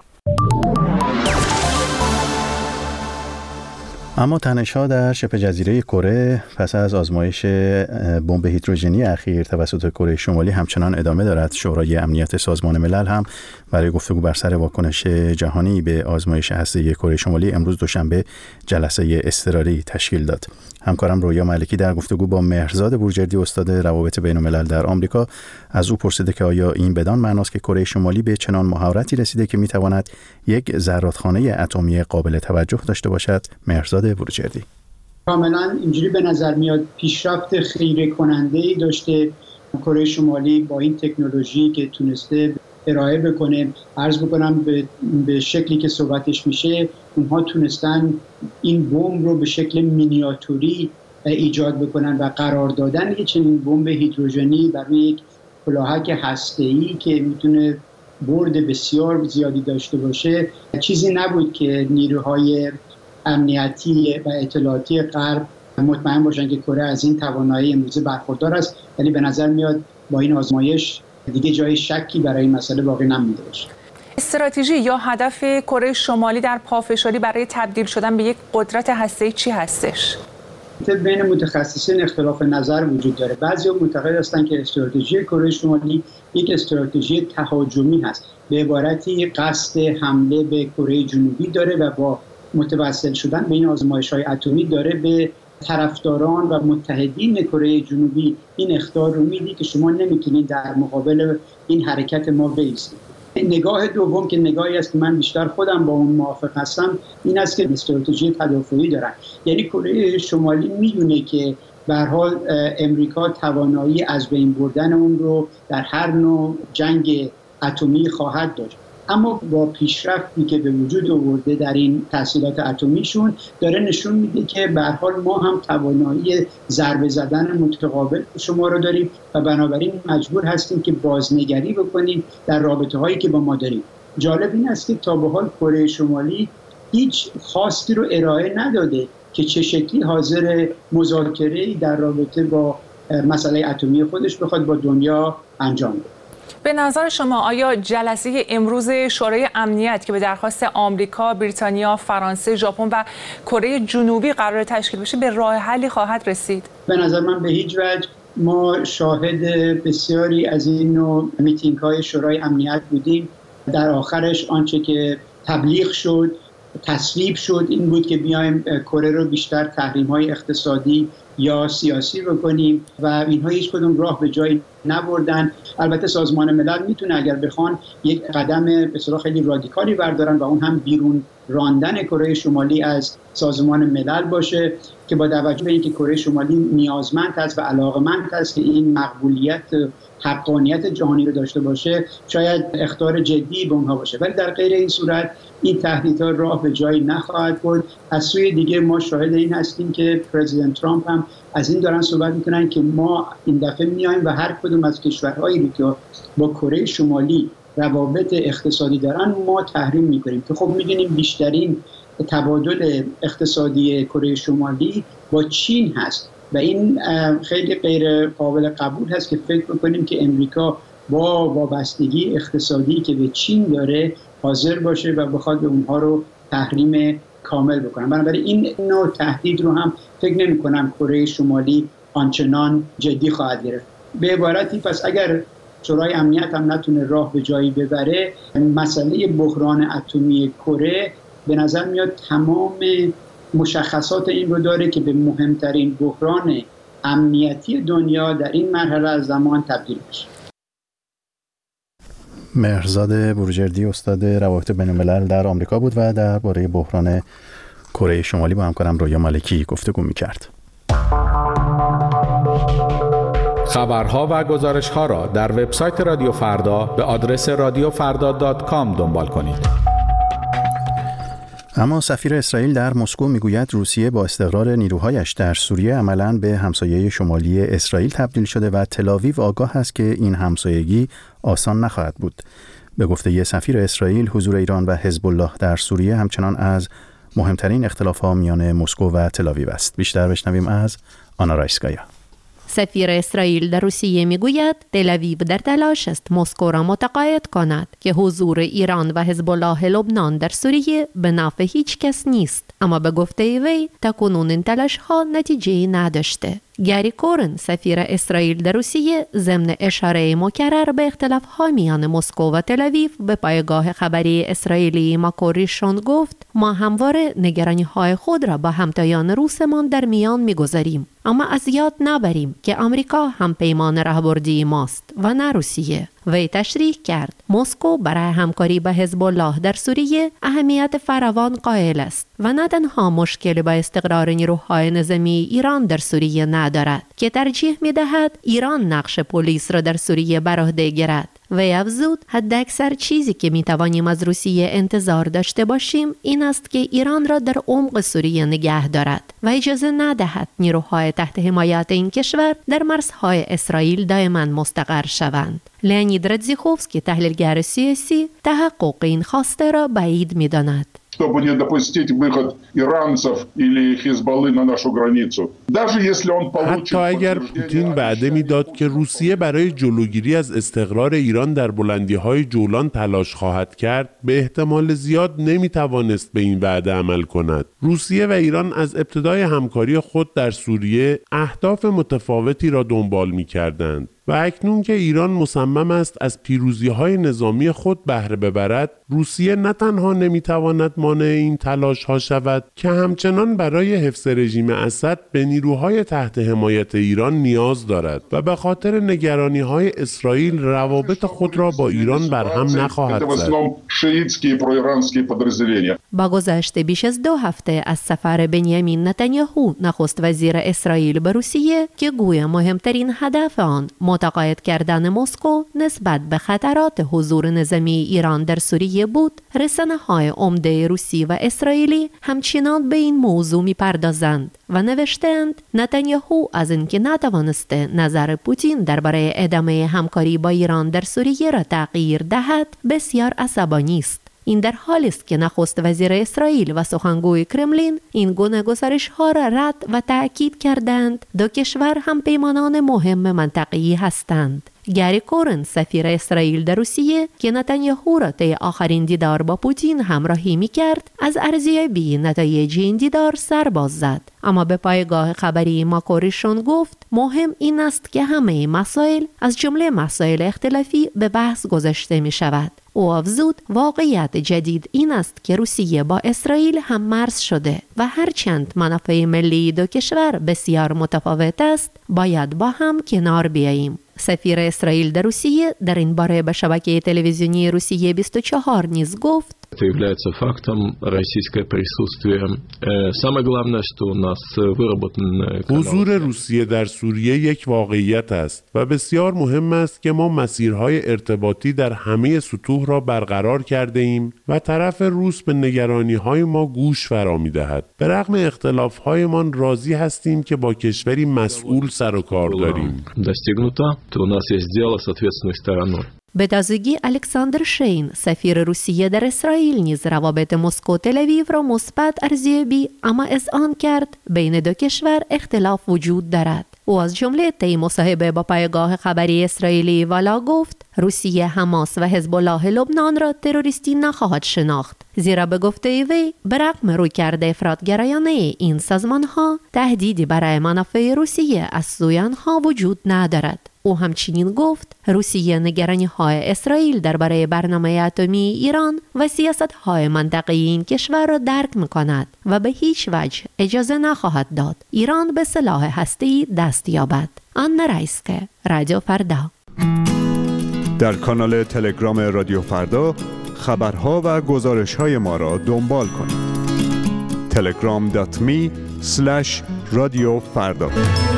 اما تنش‌ها در شبه جزیره کره پس از آزمایش بمب هیدروژنی اخیر توسط کره شمالی همچنان ادامه دارد. شورای امنیت سازمان ملل هم برای گفتگو بر سر واکنش جهانی به آزمایش هسته‌ای کره شمالی امروز دوشنبه جلسه اضطراری تشکیل داد. همکارم رویا ملکی در گفتگو با مهرزاد بورجردی استاد روابط بین‌الملل در آمریکا از او پرسیده که آیا این بدان معناست که کره شمالی به چنان مهارتی رسیده که می‌تواند یک زرادخانه اتمی قابل توجه داشته باشد؟ مهرزاد بورجردی: کاملا اینجوری به نظر میاد پیشرفت خیره کننده‌ای داشته کره شمالی با این تکنولوژی که تونسته ارائه بکنه. عرض بکنم به شکلی که صحبتش میشه اونها تونستن این بمب رو به شکل مینیاتوری ایجاد بکنن و قرار دادن یک چنین بمب هیدروژنی برای یک کلاهک هسته‌ای که میتونه برد بسیار زیادی داشته باشه چیزی نبود که نیروهای امنیتی و اطلاعاتی غرب مطمئن باشن که کره از این توانایی امروزه برخوردار است. ولی به نظر میاد با این آزمایش دیگه جای شکی برای این مسئله باقی نمونده باشه. استراتژی یا هدف کره شمالی در پافشاری برای تبدیل شدن به یک قدرت هسته‌ای چی هستش؟ بین متخصصین اختلاف نظر وجود داره. بعضی معتقد هستند که استراتژی کره شمالی یک استراتژی تهاجمی هست، به عبارتی قصد حمله به کره جنوبی داره و با متوسل شدن به این آزمایش‌های اتمی داره به طرفداران و متحدین کره جنوبی این اخطار رو میدی که شما نمیتونید در مقابل این حرکت ما بایستید. نگاه دوم که نگاهی است که من بیشتر خودم با اون موافق هستم این است که استراتژی تدافعی دارن. یعنی کره شمالی میدونه که به هر حال امریکا توانایی از بین بردن اون رو در هر نوع جنگ اتمی خواهد داشت، اما با پیشرفتی که به وجود آورده در این تحصیلات اتمیشون داره نشون میده که به هر حال ما هم توانایی ضربه زدن متقابل شما رو داریم و بنابراین مجبور هستیم که بازنگری بکنیم در رابطه هایی که با ما داریم. جالب این است که تا به حال کره شمالی هیچ خواستی رو ارائه نداده که چه شکلی حاضر مذاکره‌ای در رابطه با مسئله اتمی خودش بخواد با دنیا انجام بده. به نظر شما آیا جلسه امروز شورای امنیت که به درخواست آمریکا، بریتانیا، فرانسه، ژاپن و کره جنوبی قرار تشکیل بشه به راه حلی خواهد رسید؟ به نظر من به هیچ وجه. ما شاهد بسیاری از این نوع میتینگ‌های شورای امنیت بودیم. در آخرش آنچه که تبلیغ شد، تصویب شد این بود که بیایم کره رو بیشتر تحریم‌های اقتصادی یا سیاسی بکنیم و اینها هیچ کدوم راه به جایی نبردن. البته سازمان ملل میتونه اگر بخوان یک قدم به اصطلاح خیلی رادیکالی بردارن و اون هم بیرون راندن کره شمالی از سازمان ملل باشه که با توجه به اینکه کره شمالی نیازمند است و علاقمند است که این مقبولیت حقانیت جهانی رو داشته باشه، شاید اخطار جدی به اونها باشه، ولی در غیر این صورت این تهدیدها راه به جایی نخواهد برد. از سوی دیگه ما شاهد این هستیم که پرزیدنت ترامپ هم از این دارن صحبت میکنن که ما این دفعه میایم و هر کدوم از کشورهایی رو که با کره شمالی روابط اقتصادی دارن ما تحریم میکنیم، که خب میدونیم بیشترین تبادل اقتصادی کره شمالی با چین هست و این خیلی غیر قابل قبول هست که فکر بکنیم که امریکا با وابستگی اقتصادی که به چین داره حاضر باشه و بخواد به اونها رو تحریم کامل بکنن. بنابراین این نوع تهدید رو هم فکر نمی کنم کره شمالی آنچنان جدی خواهد گرفت. به عبارتی پس اگر شورای امنیت هم نتونه راه به جایی ببره، مسئله بحران اتمی کره به نظر میاد تمام مشخصات این رو داره که به مهمترین بحران امنیتی دنیا در این مرحله از زمان تبدیل بشه. مهرزاد بروجردی استاد روابط بین‌الملل در آمریکا بود و درباره بحران کره شمالی با همکارم رویا مالکی گفتگو می‌کرد. خبرها و گزارش‌ها را در وبسایت رادیو فردا به آدرس radiofarda.com دنبال کنید. اما سفیر اسرائیل در مسکو میگوید روسیه با استقرار نیروهایش در سوریه عملاً به همسایه شمالی اسرائیل تبدیل شده و تل‌آویو آگاه است که این همسایگی آسان نخواهد بود. به گفته سفیر اسرائیل، حضور ایران و حزب الله در سوریه همچنان از مهمترین اختلاف‌ها میان مسکو و تل‌آویو است. بیشتر بشنویم از آنا رایسکایا. سفیر اسرائیل در روسیه میگوید تل‌آویو در تلاش است مسکو را متقاعد کند که حضور ایران و حزب الله لبنان در سوریه به نفع هیچ کس نیست، اما به گفته وی تاکنون این تلاش ها نتیجه نداشته. گری کورن سفیر اسرائیل در روسیه ضمن اشاره مکرر به اختلاف‌های میان مسکو و تل‌آویو به پایگاه خبری اسرائیلی ماکوریشون گفت ما همواره نگرانی‌های خود را با همتایان روسمان در میان می‌گذاریم، اما از یاد نبریم که آمریکا هم پیمان راهبردی ماست و نه روسیه. وی تشریح کرد مسکو برای همکاری با حزب الله در سوریه اهمیت فراوان قائل است و نه تنها مشکل با استقرار نیروهای نظامی ایران در سوریه ندارد که ترجیح می‌دهد ایران نقش پلیس را در سوریه بر عهده گیرد. وی افزود حداکثر چیزی که میتوانیم از روسیه انتظار داشته باشیم این است که ایران را در عمق سوریه نگه دارد و اجازه ندهد نیروهای تحت حمایت این کشور در مرزهای اسرائیل دائما مستقر شوند. لئونید رادزیخوفسکی تحلیلگر سیاسی تحقق این خواسته را بعید می‌داند. чтобы не допустить выход иранцев или Хизбаллы на нашу границу. Даже если он получит حتی اگر پوتین وعده میداد که روسیه برای جلوگیری از استقرار ایران در بلندی‌های جولان تلاش خواهد کرد، به احتمال زیاد نمیتوانست به این وعده عمل کند. روسیه و ایران از ابتدای همکاری خود در سوریه اهداف متفاوتی را دنبال می‌کردند. و اکنون که ایران مصمم است از پیروزی‌های نظامی خود بهره ببرد، روسیه نه تنها نمی‌تواند مانع این تلاش‌ها شود که همچنان برای حفظ رژیم اسد به نیروهای تحت حمایت ایران نیاز دارد و به خاطر نگرانی‌های اسرائیل روابط خود را با ایران برهم نخواهد زد. با گذشت بیش از 2 هفته از سفر بنیامین نتانیاهو نخست وزیر اسرائیل به روسیه که گویا مهمترین هدف آن متقاعد کردن مسکو نسبت به خطرات حضور نظامی ایران در سوریه بود، رسانه‌های عمده روسی و اسرائیلی همچنان به این موضوع می‌پردازند و نوشتند نتانیاهو از اینکه نتوانسته نظر پوتین درباره ادامه همکاری با ایران در سوریه را تغییر دهد بسیار عصبانی است. این در حالی است که نخست وزیر اسرائیل و سخنگوی کرملین این گونه گزارش‌ها را رد و تأکید کردند دو کشور هم پیمانان مهم منطقه‌ای هستند. گری کورن سفیر اسرائیل در روسیه که نتانیاهو را طی آخرین دیدار با پوتین همراهی می‌کرد، از ارزیابی نتایج این دیدار سر باز زد. اما به پایگاه خبری ماکوریشون گفت مهم این است که همه مسائل از جمله مسائل اختلافی به بحث گذاشته می‌شود. او افزود واقعیت جدید این است که روسیه با اسرائیل هم مرز شده و هرچند منافع ملی دو کشور بسیار متفاوت است، باید با هم کنار بیاییم. سفیر اسرائیل در روسیه در این باره به شبکه تلویزیونی روسیه 24 نیز گفت Это является фактом, российское присутствие. Самое главное, что у нас выработан حضور روسیه در سوریه یک واقعیت است و بسیار مهم است که ما مسیرهای ارتباطی در همه سطوح را برقرار کرده ایم و طرف روس به نگرانی‌های ما گوش فرا می‌دهد. به رغم اختلاف‌هایمان راضی هستیم که با کشوری مسئول سر و کار داریم. достигнуто, то у нас есть дело с ответственной стороной. به تازگی الکساندر شین سفیر روسیه در اسرائیل نیز روابط مسکو تل آویو را مثبت ارزیابی اما اذعان کرد بین دو کشور اختلاف وجود دارد. او از جمله طی مصاحبه با پایگاه خبری اسرائیلی والا گفت روسیه حماس و حزب الله لبنان را تروریستی نخواهد شناخت، زیرا به گفته وی به رغم رویکرد افراطگرایانه این سازمان‌ها تهدیدی برای منافع روسیه از سوی آنها وجود ندارد. او همچنین گفت روسیه نگرانی‌های اسرائیل درباره برنامه اتمی ایران و سیاست‌های منطقه‌ای این کشور را درک می‌کند و به هیچ وجه اجازه نخواهد داد ایران به سلاح هسته‌ای دست یابد. آنا رایسکه، رادیو فردا. در کانال تلگرام رادیو فردا خبرها و گزارش‌های ما را دنبال کنید. telegram.me/radiofarda.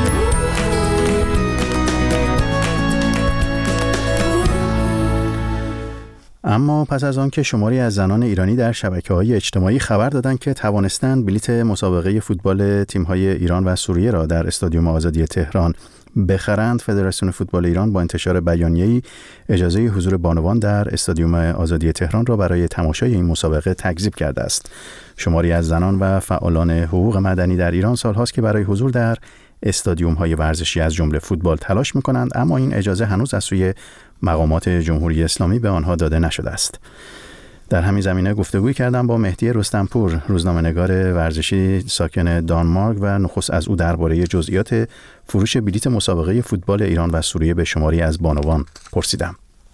اما پس از آن که شماری از زنان ایرانی در شبکه‌های اجتماعی خبر دادند که توانستند بلیت مسابقه فوتبال تیم‌های ایران و سوریه را در استادیوم آزادی تهران بخرند، فدراسیون فوتبال ایران با انتشار بیانیه‌ای اجازه حضور بانوان در استادیوم آزادی تهران را برای تماشای این مسابقه تکذیب کرده است. شماری از زنان و فعالان حقوق مدنی در ایران سال‌هاست که برای حضور در استادیوم‌های ورزشی از جمله فوتبال تلاش می‌کنند، اما این اجازه هنوز از سوی مقامات جمهوری اسلامی به آنها داده نشده است. در همین زمینه گفتگوی کردم با مهدی رستمپور، روزنامه‌نگار ورزشی ساکن دانمارک و نخست از او درباره جزئیات فروش بلیت مسابقه فوتبال ایران و سوریه به شماری از بانوان پرسیدم.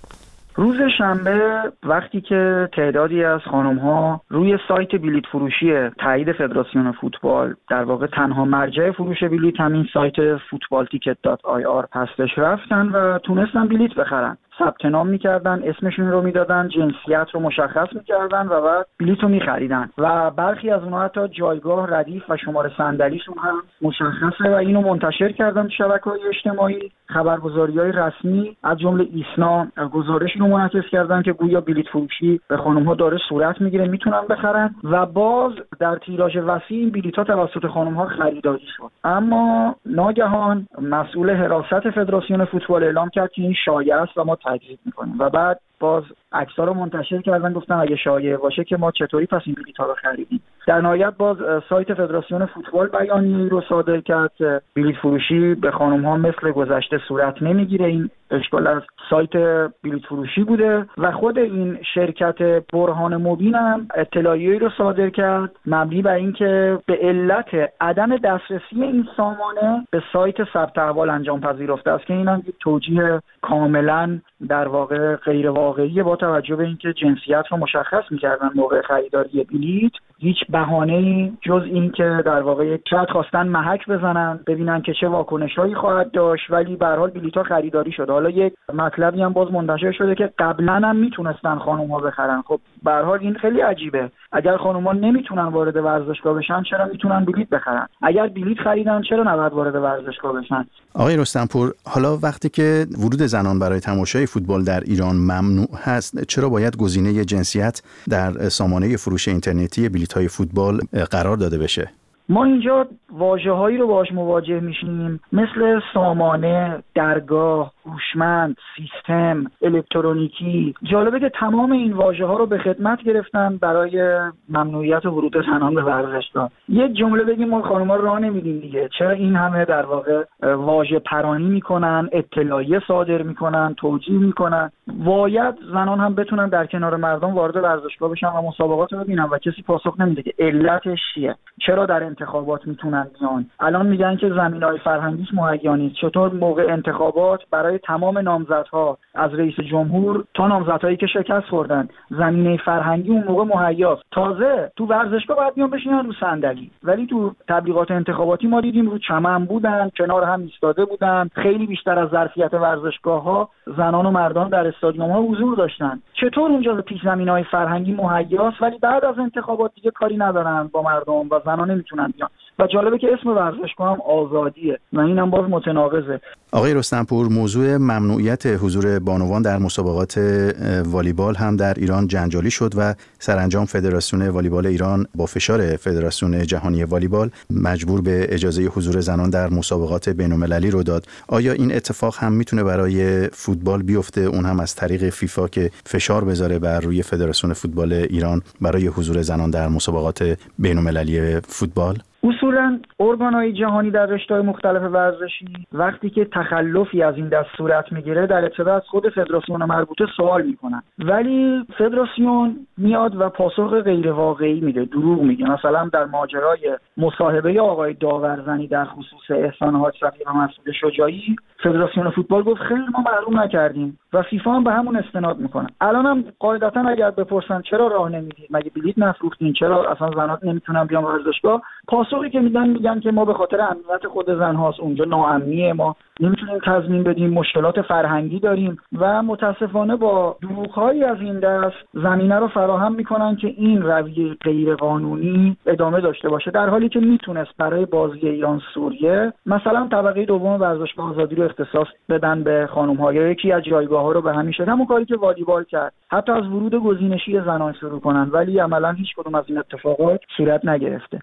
روز شنبه وقتی که تعدادی از خانم‌ها روی سایت بلیت فروشی تایید فدراسیون فوتبال، در واقع تنها مرجع فروش بلیت همین سایت footballticket.ir هستش، رفتن و تونستن بلیت بخرن. ثبت نام می‌کردن، اسمشون رو میدادن، جنسیت رو مشخص می‌کردن و بعد بلیت رو می‌خریدن و برخی از اونها حتی جایگاه، ردیف و شماره صندلیشون هم مشخصه و اینو منتشر کردن تو شبکه‌های اجتماعی. خبرگزاری‌های رسمی از جمله ایسنا گزارشی رو منعکس کردن که گویا بلیت فروشی به خانم‌ها داره صورت می‌گیره، میتونن بخرن و باز در تیراژ وسیع این بلیت‌ها توسط خانم‌ها خریداری شد. اما ناگهان مسئول حراست فدراسیون فوتبال اعلام کرد که این شایعه است و ما تکذیب می‌کنیم و بعد باز عکس‌ها رو منتشر کردن، گفتن اگه شایعه باشه که ما چطوری پس این بلیط‌ها رو خریدیم. در نهایت باز سایت فدراسیون فوتبال بیانیه‌ای رو صادر کرد بلیط فروشی به خانم‌ها مثل گذشته صورت نمیگیره، این اشکال از سایت بلیط فروشی بوده و خود این شرکت برهان مبین هم اطلاعیه‌ای رو صادر کرد مبنی بر اینکه به علت عدم دسترسی این سامانه به سایت ثبت احوال انجام پذیرفته است که اینم یک توجیه کاملا در واقع غیر واقعی با توجه به اینکه جنسیت رو مشخص می‌کردن موقع خریداری بلیط. هیچ بهانه‌ای جز این که در واقع شاید خواستن محک بزنن ببینن که چه واکنش‌هایی خواهد داشت، ولی به هر حال بلیط‌ها خریداری شد. حالا یک مطلبی هم باز منتشر شده که قبلا هم میتونستن خانم‌ها بخرن. خب به هر حال این خیلی عجیبه. اگر خانم‌ها نمیتونن وارد ورزشگاه بشن چرا میتونن بلیط بخرن؟ اگر بلیط خریدن چرا نباید وارد ورزشگاه بشن؟ آقای رستمپور، حالا وقتی که ورود زنان برای تماشای فوتبال در ایران ممنوع هست، چرا باید گزینه جنسیت در سامانه فروش اینترنتی بلیط‌های فوتبال قرار داده بشه؟ ما اینجا واژه‌هایی رو باهاش مواجه میشیم مثل سامانه، درگاه، هوشمند، سیستم، الکترونیکی. جالبه که تمام این واژه‌ها رو به خدمت گرفتن برای ممنوعیت ورود زنان به ورزشگاه. یه جمله بگیم ما خانم‌ها راه نمیدیم دیگه، چرا این همه در واقع واژه پرانی میکنن، اطلاعیه صادر میکنن، توجیه میکنن. باید زنان هم بتونن در کنار مردم وارد ورزشگاه بشن و مسابقات رو ببینن و کسی پاسخ نمیده که علتش چیه، چرا در انتخابات میتونن بیان. الان میگن که زمینه‌های فرهنگیش مهیا نیست. چطور موقع انتخابات برای تمام نامزدها از رئیس جمهور تا نامزدهایی که شکست خوردن زمینه فرهنگی اون موقع مهیاست؟ تازه تو ورزشگاه باید بیان بشینن رو صندلی، ولی تو تبلیغات انتخاباتی ما دیدیم رو چمن بودن، کنار هم ایستاده بودن. خیلی بیشتر از ظرفیت ورزشگاه‌ها زنان و مردان در استادیوم‌ها حضور داشتن. چطور اونجا پیش زمینه‌های فرهنگی مهیاست ولی بعد از انتخابات دیگه کاری ندارن با مردم و زنان نمیتونن بیان؟ و جالبه که اسم ورزشگاه هم آزادیه و اینم باز متناقضه. آقای رستمپور، موضوع ممنوعیت حضور بانوان در مسابقات والیبال هم در ایران جنجالی شد و سرانجام فدراسیون والیبال ایران با فشار فدراسیون جهانی والیبال مجبور به اجازه حضور زنان در مسابقات بین‌المللی رو داد. آیا این اتفاق هم میتونه برای فوتبال بیفته، اون هم از طریق فیفا که فشار بذاره بر روی فدراسیون فوتبال ایران برای حضور زنان در مسابقات بین‌المللی فوتبال؟ اصولاً ارگان‌های جهانی در رشته‌های مختلف ورزشی وقتی که تخلفی از این دست صورت میگیره در ابتدا از خود فدراسیون مربوطه سوال میکنن، ولی فدراسیون میاد و پاسخ غیر واقعی میده، دروغ میگه. مثلا در ماجرای مصاحبه آقای داورزنی در خصوص احسان حاج صفی و مسعود شجاعی، فدراسیون فوتبال گفت خیر ما معلوم نکردیم و فیفا هم به همون استناد میکنه. الان هم قاعدتاً اگر بپرسن چرا راه نمیدید، مگه بلیط نفروختین، چرا اصلا زنات نمیتونن بیان ورزشگاه، پاسخی که میگن که ما به خاطر امنیت خود زن‌هاست، اونجا ناامنیه، ما نمیتونیم تضمین بدیم، مشکلات فرهنگی داریم و متاسفانه با دروغ‌هایی از این دست زمینه رو فراهم میکنن که این رویه غیر قانونی ادامه داشته باشه، در حالی که میتونست برای بازی ایران سوریه مثلا طبقه دوم ورزشگاه آزادی رو اختصاص بدن به خانم‌ها یا یکی از جایگاه‌ها رو به همین شکل، همون کاری که والیبال کرد، حتی از ورود گزینشی زنان شروع کنن، ولی عملاً هیچ کدوم از این اتفاقات صورت نگرفته.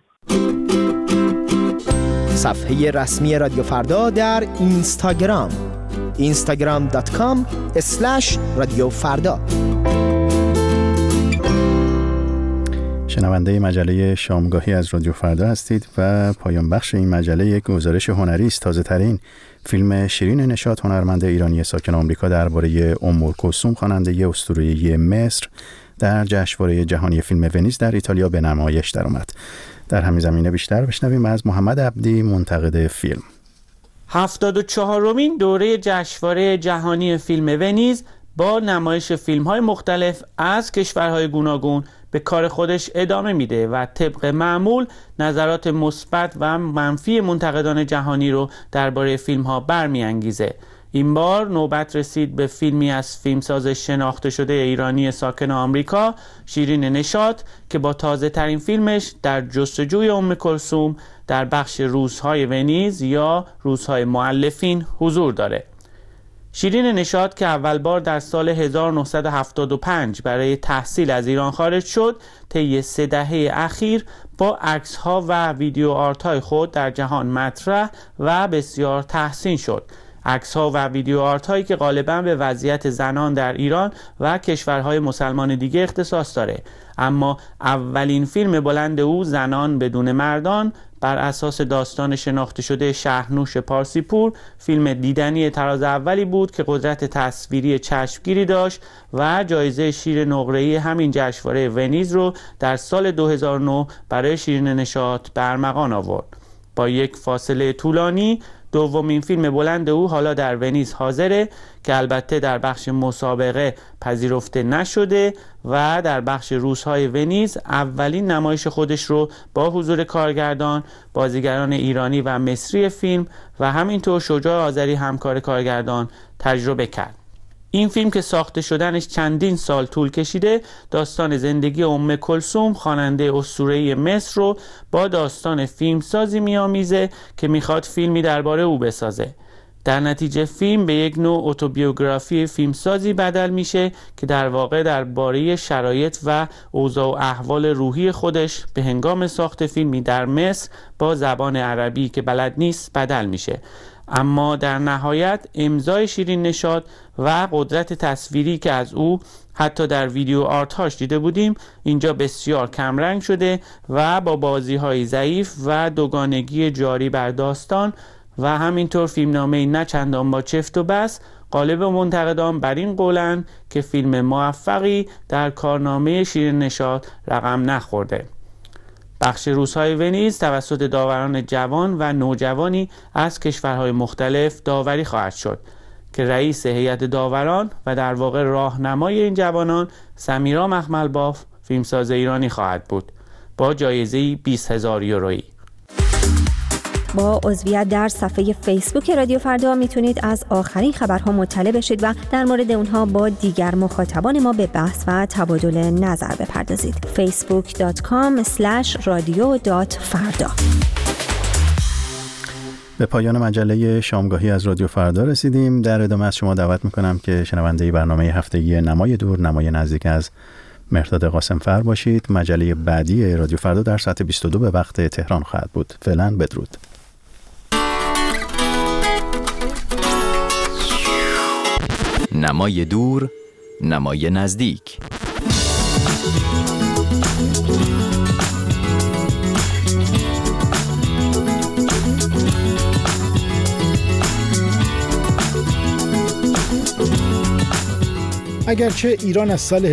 صفحه رسمی رادیو فردا در اینستاگرام instagram.com/رادیوفردا. شنونده مجله شامگاهی از رادیو فردا هستید و پایان بخش این مجله یک گزارش هنری است. تازه ترین فیلم شیرین نشاط، هنرمند ایرانی ساکن آمریکا، درباره ام کلثوم خواننده اسطوره‌ای مصر در جشنواره جهانی فیلم ونیز در ایتالیا به نمایش درآمد. در همین زمینه بیشتر بشنویم از محمد عبدی، منتقد فیلم. 74مین دوره جشنواره جهانی فیلم ونیز با نمایش فیلم‌های مختلف از کشورهای گوناگون به کار خودش ادامه میده و طبق معمول نظرات مثبت و منفی منتقدان جهانی رو درباره فیلم‌ها برمی‌انگیزه. این بار نوبت رسید به فیلمی از فیلمساز شناخته شده ایرانی ساکن آمریکا، شیرین نشاط، که با تازه ترین فیلمش در جستجوی ام کلثوم در بخش روزهای ونیز یا روزهای مؤلفین حضور داره. شیرین نشاط که اول بار در سال 1975 برای تحصیل از ایران خارج شد، طی 3 دهه اخیر با عکس‌ها و ویدیو آرت‌های خود در جهان مطرح و بسیار تحسین شد. عکس‌ها و ویدیو آرت‌هایی که غالباً به وضعیت زنان در ایران و کشورهای مسلمان دیگه اختصاص داره، اما اولین فیلم بلند او، زنان بدون مردان، بر اساس داستان شناخته شده شهرنوش پارسیپور، فیلم دیدنی تراز اولی بود که قدرت تصویری چشمگیری داشت و جایزه شیر نقره‌ای همین جشنواره ونیز رو در سال 2009 برای شیرین نشاط به ارمغان آورد. با یک فاصله طولانی دومین فیلم بلند او حالا در ونیز حاضره که البته در بخش مسابقه پذیرفته نشده و در بخش روزهای ونیز اولین نمایش خودش رو با حضور کارگردان، بازیگران ایرانی و مصری فیلم و همینطور شجاع آذری همکار کارگردان تجربه کرد. این فیلم که ساخته شدنش چندین سال طول کشیده، داستان زندگی ام کلثوم، خواننده اسطوره‌ای مصر، رو با داستان فیلمسازی میامیزه که میخواد فیلمی درباره او بسازه. در نتیجه فیلم به یک نوع اتوبیوگرافی فیلمسازی بدل میشه که در واقع درباره شرایط و اوضاع و احوال روحی خودش به هنگام ساخت فیلمی در مصر با زبان عربی که بلد نیست بدل میشه. اما در نهایت امضای شیرین نشاط و قدرت تصویری که از او حتی در ویدیو آرت هاش دیده بودیم اینجا بسیار کمرنگ شده و با بازی های ضعیف و دوگانگی جاری بر داستان و همینطور فیلمنامه‌ای نه چندان با چفت و بس، غالب منتقدان بر این قولند که فیلم موفقی در کارنامه شیرین نشاط رقم نخورده. بخش روزهای ونیز توسط داوران جوان و نوجوانی از کشورهای مختلف داوری خواهد شد که رئیس هیئت داوران و در واقع راهنمای این جوانان سمیرا مخملباف فیلمساز ایرانی خواهد بود با جایزه 20,000 یورویی. با عضویت در صفحه فیسبوک رادیو فردا میتونید از آخرین خبرها مطلع بشید و در مورد اونها با دیگر مخاطبان ما به بحث و تبادل نظر بپردازید. facebook.com/radio.farda. به پایان مجله شامگاهی از رادیو فردا رسیدیم. در ادامه از شما دعوت میکنم که شنونده برنامه هفتگی نمای دور، نمای نزدیک از مهرداد قاسمفر باشید. مجله بعدی رادیو فردا در ساعت 22 به وقت تهران خواهد بود. فعلا بدرود. نمای دور، نمای نزدیک. اگرچه ایران از سال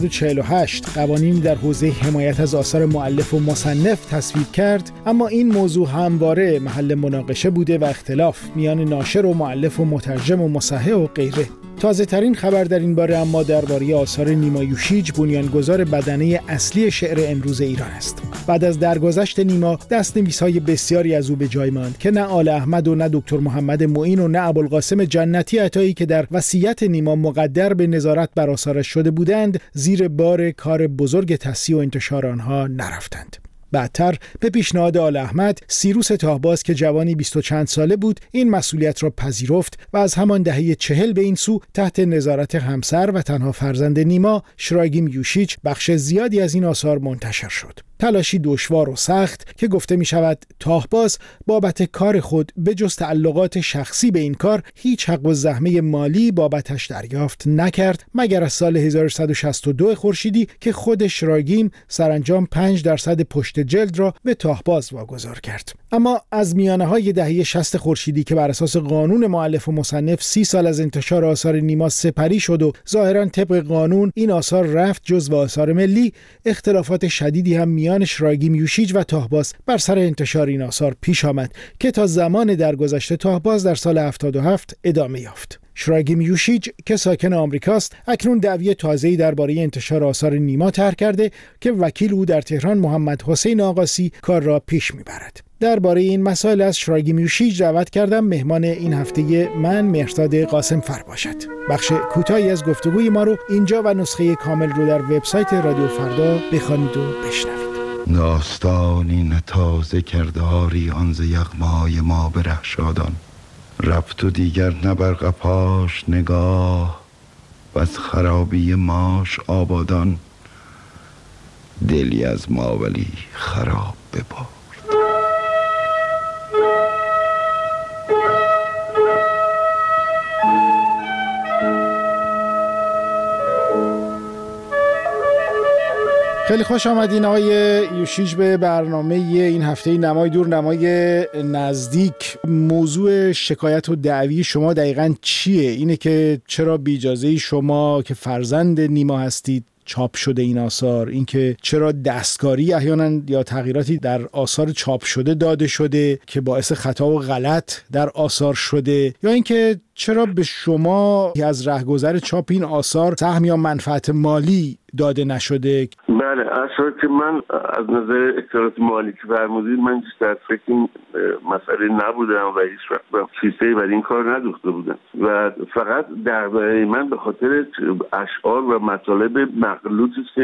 1148 قوانینی در حوزه حمایت از آثار مؤلف و مصنف تصویب کرد، اما این موضوع همواره محل مناقشه بوده و اختلاف میان ناشر و مؤلف و مترجم و مصحح و غیره. تازه ترین خبر در این باره اما درباره آثار نیما یوشیج، بنیانگذار بدنه اصلی شعر امروز ایران است. بعد از درگذشت نیما دست‌نویس‌های بسیاری از او به جای ماند که نه آل احمد و نه دکتر محمد معین و نه ابوالقاسم جنتی عطایی که در وصیت نیما مقدر به نظارت بر آثارش شده بودند، زیر بار کار بزرگ تصحیح و انتشار آنها نرفتند. بعدتر به پیشنهاد آل احمد، سیروس تاهباز که جوانی 20 و چند ساله بود این مسئولیت را پذیرفت و از همان دهه 40 به این سو تحت نظارت همسر و تنها فرزند نیما، شراگیم یوشیج، بخش زیادی از این آثار منتشر شد. تلاشی دشوار و سخت که گفته می شود تاهباز بابت کار خود به جز تعلقات شخصی به این کار هیچ حق و زحمه مالی بابتش دریافت نکرد مگر از سال 1162 خورشیدی که خود شراگیم سرانجام 5% پشت جلد را به تاهباز واگذار کرد. اما از میانه‌های دهه 60 خورشیدی که بر اساس قانون مؤلف و مصنف 30 سال از انتشار آثار نیما سپری شد و ظاهراً طبق قانون این آثار رفت جزو آثار ملی، اختلافات شدیدی هم میان شراگیم یوشیج و تاهباز بر سر انتشار این آثار پیش آمد که تا زمان درگذشت تاهباز در سال 77 ادامه یافت. شراگیم یوشیج که ساکن آمریکاست اکنون دعوی تازه‌ای درباره انتشار آثار نیما طرح کرده که وکیل او در تهران محمد حسین آقاسی کار را پیش میبرد. درباره این مسائل از شراگیم یوشیج دعوت کردم مهمان این هفته من مهرداد قاسمفر باشد. بخش کوتاهی از گفتگوی ما رو اینجا و نسخه کامل رو در وبسایت رادیو فردا بخوانید و بشنوید. داستانی تازه کرداری آن ز یغمای ما به رهشادان، رفت و دیگر نه بر قفاش نگاه و از خرابی ماش آبادان، دلی از ما ولی خراب ببار. خیلی خوش آمدین آقای یوشیج به برنامه این هفته نمای دور، نمای نزدیک. موضوع شکایت و دعوی شما دقیقاً چیه؟ اینه که چرا بی اجازه شما که فرزند نیما هستید چاپ شده این آثار؟ اینکه چرا دستکاری احیانا یا تغییراتی در آثار چاپ شده داده شده که باعث خطا و غلط در آثار شده؟ یا اینکه چرا به شما از رهگذر چاپ این آثار سهم یا منفعت مالی داده نشده؟ بله، اصلا که من از نظر اطلاعات مالی که فرمودید من در فکر این مسئله نبودم و هیچ وقت چیزی برای این کار ندوخته بودم و فقط دغدغه من به خاطر اشعار و مطالب مغلوطی که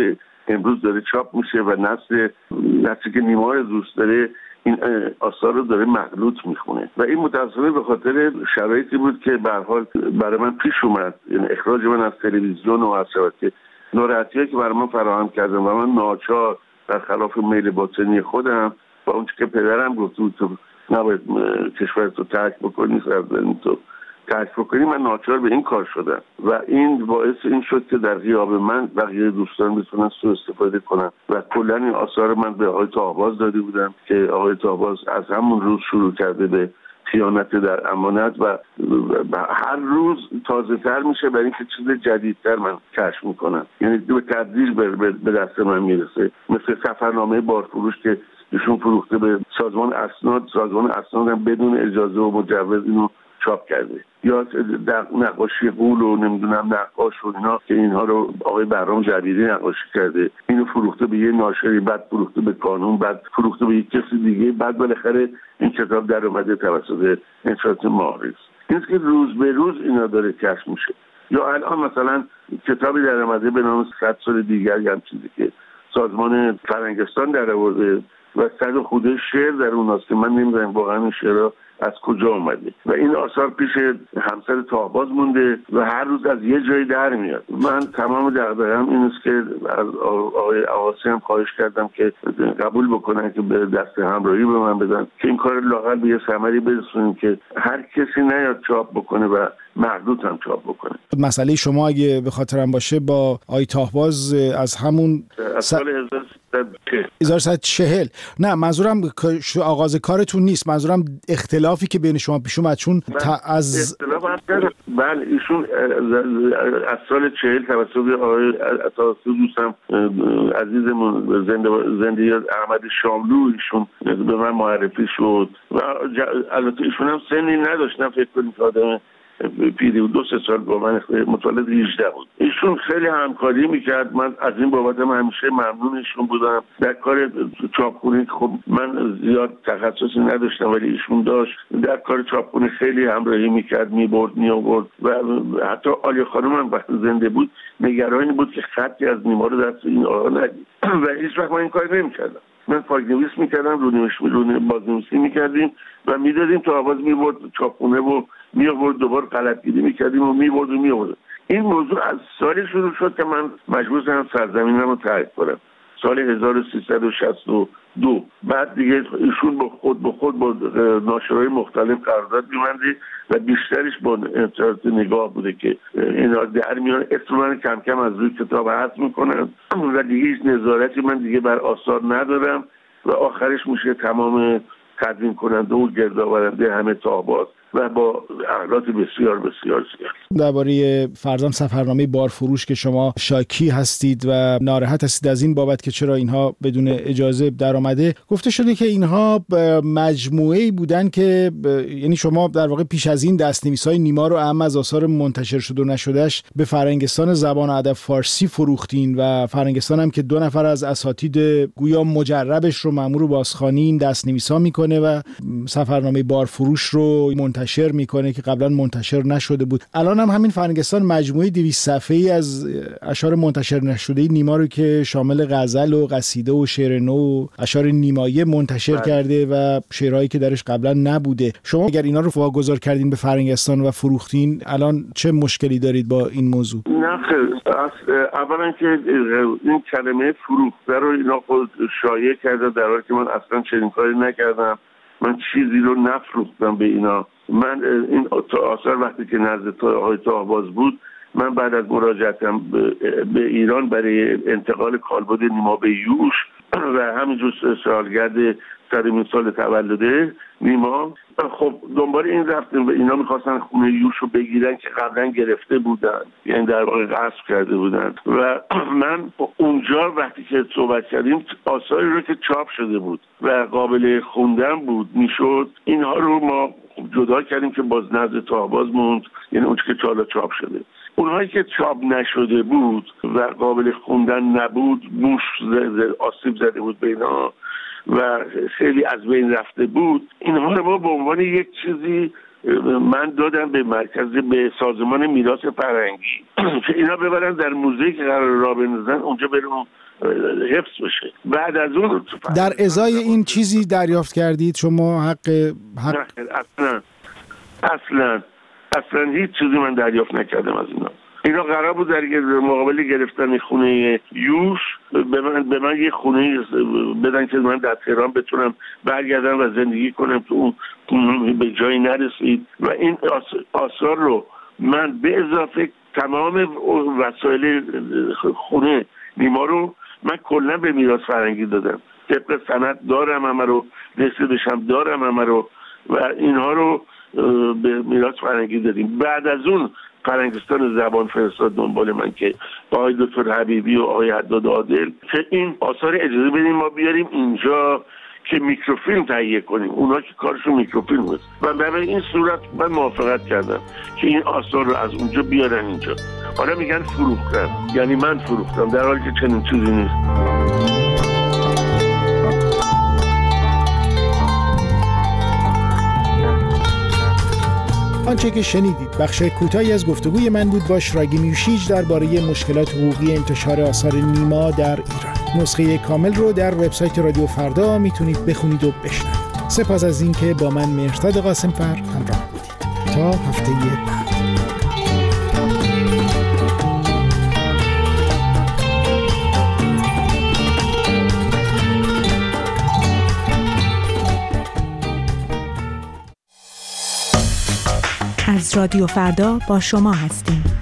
امروز داره چاپ میشه و نسلی که نیما رو دوست داره این آثار رو داره مغلوط میخونه و این متأسفانه به خاطر شرایطی بود که به هر حال برای من پیش اومد، یعنی اخراج من از تلویزیون و از شبکه، ناراحتی‌هایی که برای من فراهم کردن و من ناچار برخلاف میل باطنی خودم با اون که پدرم گفت تو نباید کشورت رو ترک بکنی، سرزمین تو ترک بکنی، من ناچار به این کار شدم و این باعث این شد که در غیاب من بقیه دوستان بتونن سوء استفاده کنن و کلا این آثار من به آقای طاهباز داده بودم که آقای طاهباز از همون روز شروع کرده به خیانت در امانت و هر روز تازه تر میشه برای اینکه چیز جدیدتر من کشف میکنم، یعنی به تدریج به دست من میرسه. مثل سفرنامه بارفروش که ایشون فروخته به سازمان اسناد هم بدون اجازه و مجوز اینو چاپ کرده، یا نقاشی غول و نمیدونم نقاش و اینا که اینها رو آقای بهرام جبیری نقاشی کرده، اینو فروخته به یه ناشری، بعد فروخته به کانون، بعد فروخته به یک کسی دیگه، بعد بالاخره این کتاب در اومده توسط انشاءات معارض. این که روز به روز اینا داره کشف میشه. یا الان مثلا کتابی در اومده به نام 100 سال دیگر، یا چیزی که سازمان فرنگستان در آورده و 100 خورده شعر در اون هست که من نمیدونم واقعا این شعرها از کجا اومده و این آثار پیش همسر طاهباز مونده و هر روز از یه جایی در میاد. من تمام دغدغه‌ام این است که از آقای عواسی هم خواهش کردم که قبول بکنن که به دست همراهی به من بدن که این کار لااقل به یه ثمری برسونیم که هر کسی نیاد چاپ بکنه و محدود هم چاپ بکنه. مسئله شما اگه به خاطرم باشه با آقای طاهباز از همون سال 1140 نه، منظورم آغاز کارتون نیست، منظورم اختلافی که بین شما پیش اومد، چون از اختلاف بله ایشون از سال 40 توسط دوستم عزیزمون زنده احمد شاملو ایشون به من معرفی شد و البته ایشون هم سنی نداشت، نه فکر کنید که آدم پیری بود، 2-3 سال با من متولد 18 بود. ایشون خیلی همکاری میکرد، من از این بابت همیشه ممنون ایشون بودم. در کار چاپخونی خب من زیاد تخصصی نداشتم ولی ایشون داشت، در کار چاپخونی خیلی همراهی میکرد، میبرد میآورد و حتی آلیا خانم هم وقتی زنده بود نگرانی بود که خطی از نیما رو دست این آقا ندید و هیچ وقت من این کار نمیکردم. من پاک‌نویس میکردم، رو بازنویسی میکردیم و میدادیم تا آواز میبرد چاپخونه و میآورد، دوباره غلطگیری میکردیم و میبرد. این موضوع از سالی شروع شد که من مجبور شدم سرزمینم رو ترک کنم، سال 1362. بعد دیگه ایشون به خود با ناشرهای مختلف قرارداد می‌بنده و بیشترش با انتشارات نگاه بوده که اینا در میان اسم من کم کم از روی کتاب حذف میکنن و دیگه هیچ نظارتی من دیگه بر آثار ندارم و آخرش میشه تمام تدوین کننده و گردآورنده همه طاهباز و با اعلات بسیار بسیار زیاد. درباره فرزند سفرنامه بارفروش که شما شاکی هستید و ناراحت هستید از این بابت که چرا اینها بدون اجازه در آمده، گفته شده که اینها مجموعه‌ای بودن که یعنی شما در واقع پیش از این دست‌نویس‌های نیما رو هم از آثار منتشر شده و نشدهش به فرنگستان زبان و ادب فارسی فروختین و فرنگستان هم که 2 نفر از اساتید گویا مجربش رو مأمور بازخوانی این دست‌نویسا میکنه و سفرنامه بارفروش رو منتشر میکنه که قبلا منتشر نشده بود. الان هم همین فرنگستان مجموعه 200 صفحه‌ای از اشعار منتشر نشده نیما رو که شامل غزل و قصیده و شعر نو و اشعار نیمایی منتشر کرده و شعرهایی که درش قبلا نبوده. شما اگر اینا رو واگذار کردین به فرنگستان و فروختین، الان چه مشکلی دارید با این موضوع؟ نه خیر، اولا که این کلمه فروخته رو اینا خود شایع کرده در حالی که من اصلا چنین کاری نکردم. من چیزی رو نفروختم به اینا. من این آثار وقتی که نزد آقای طاهباز بود، من بعد از مراجعتم به ایران برای انتقال کالبد نیما به یوش و همینجور سالگرد 100 سال تولد نیما، خب دنبال این رفتیم و اینا میخواستن خونه یوش رو بگیرن که قبلا گرفته بودن، یعنی در واقع غصب کرده بودن و من اونجا وقتی که صحبت کردیم آثاری رو که چاپ شده بود و قابل خوندن بود میشد، اینها رو ما جدا کردیم که باز نزد طاهباز موند، یعنی اون که حالا چاپ شده. اونهایی که چاپ نشده بود و قابل خوندن نبود، موش آسیب زده بود به اینا و خیلی از بین رفته بود، اینها رو ما به عنوان یک چیزی من دادم به به سازمان میراث فرهنگی که اینا ببرن در موزه‌ای که قرار راه بندازن اونجا بریم حفظ بشه. بعد از اون در ازای این چیزی دریافت کردید شما حق اصلا هیچ چیزی من دریافت نکردم از اینا قرار بود در مقابل گرفتن خونه یوش به من یه خونه بدن که من در تهران بتونم برگردم و زندگی کنم که اون به جایی نرسید و این آثار رو من به اضافه تمام وسایل خونه نیما رو من کلا به میراث فرهنگی دادم. طبق سند دارم همه رو، رسیدش هم دارم همه رو و اینها رو به میراث فرهنگی دادیم. بعد از اون فرهنگستان زبان فرستاد دنبال من که با آقای دکتر حبیبی و آقای حداد عادل که این آثار اجازه بدیم ما بیاریم اینجا که میکروفیلم تهیه کنیم. اونا که کارشون میکروفیلم بود و برای این صورت من موافقت کردم که این آثار رو از اونجا بیارن اینجا. حالا میگن فروختن، یعنی من فروختم، در حالی که چنین چیزی نیست. آنچه که شنیدید بخش کوتاهی از گفتگوی من بود با شراگیم یوشیج درباره مشکلات حقوقی انتشار آثار نیما در ایران. نسخه کامل رو در وبسایت رادیو فردا میتونید بخونید و بشنوید. سپاس از اینکه با من مهرداد قاسم‌فر همراه بودید. تا هفته بعد. از رادیو فردا با شما هستیم.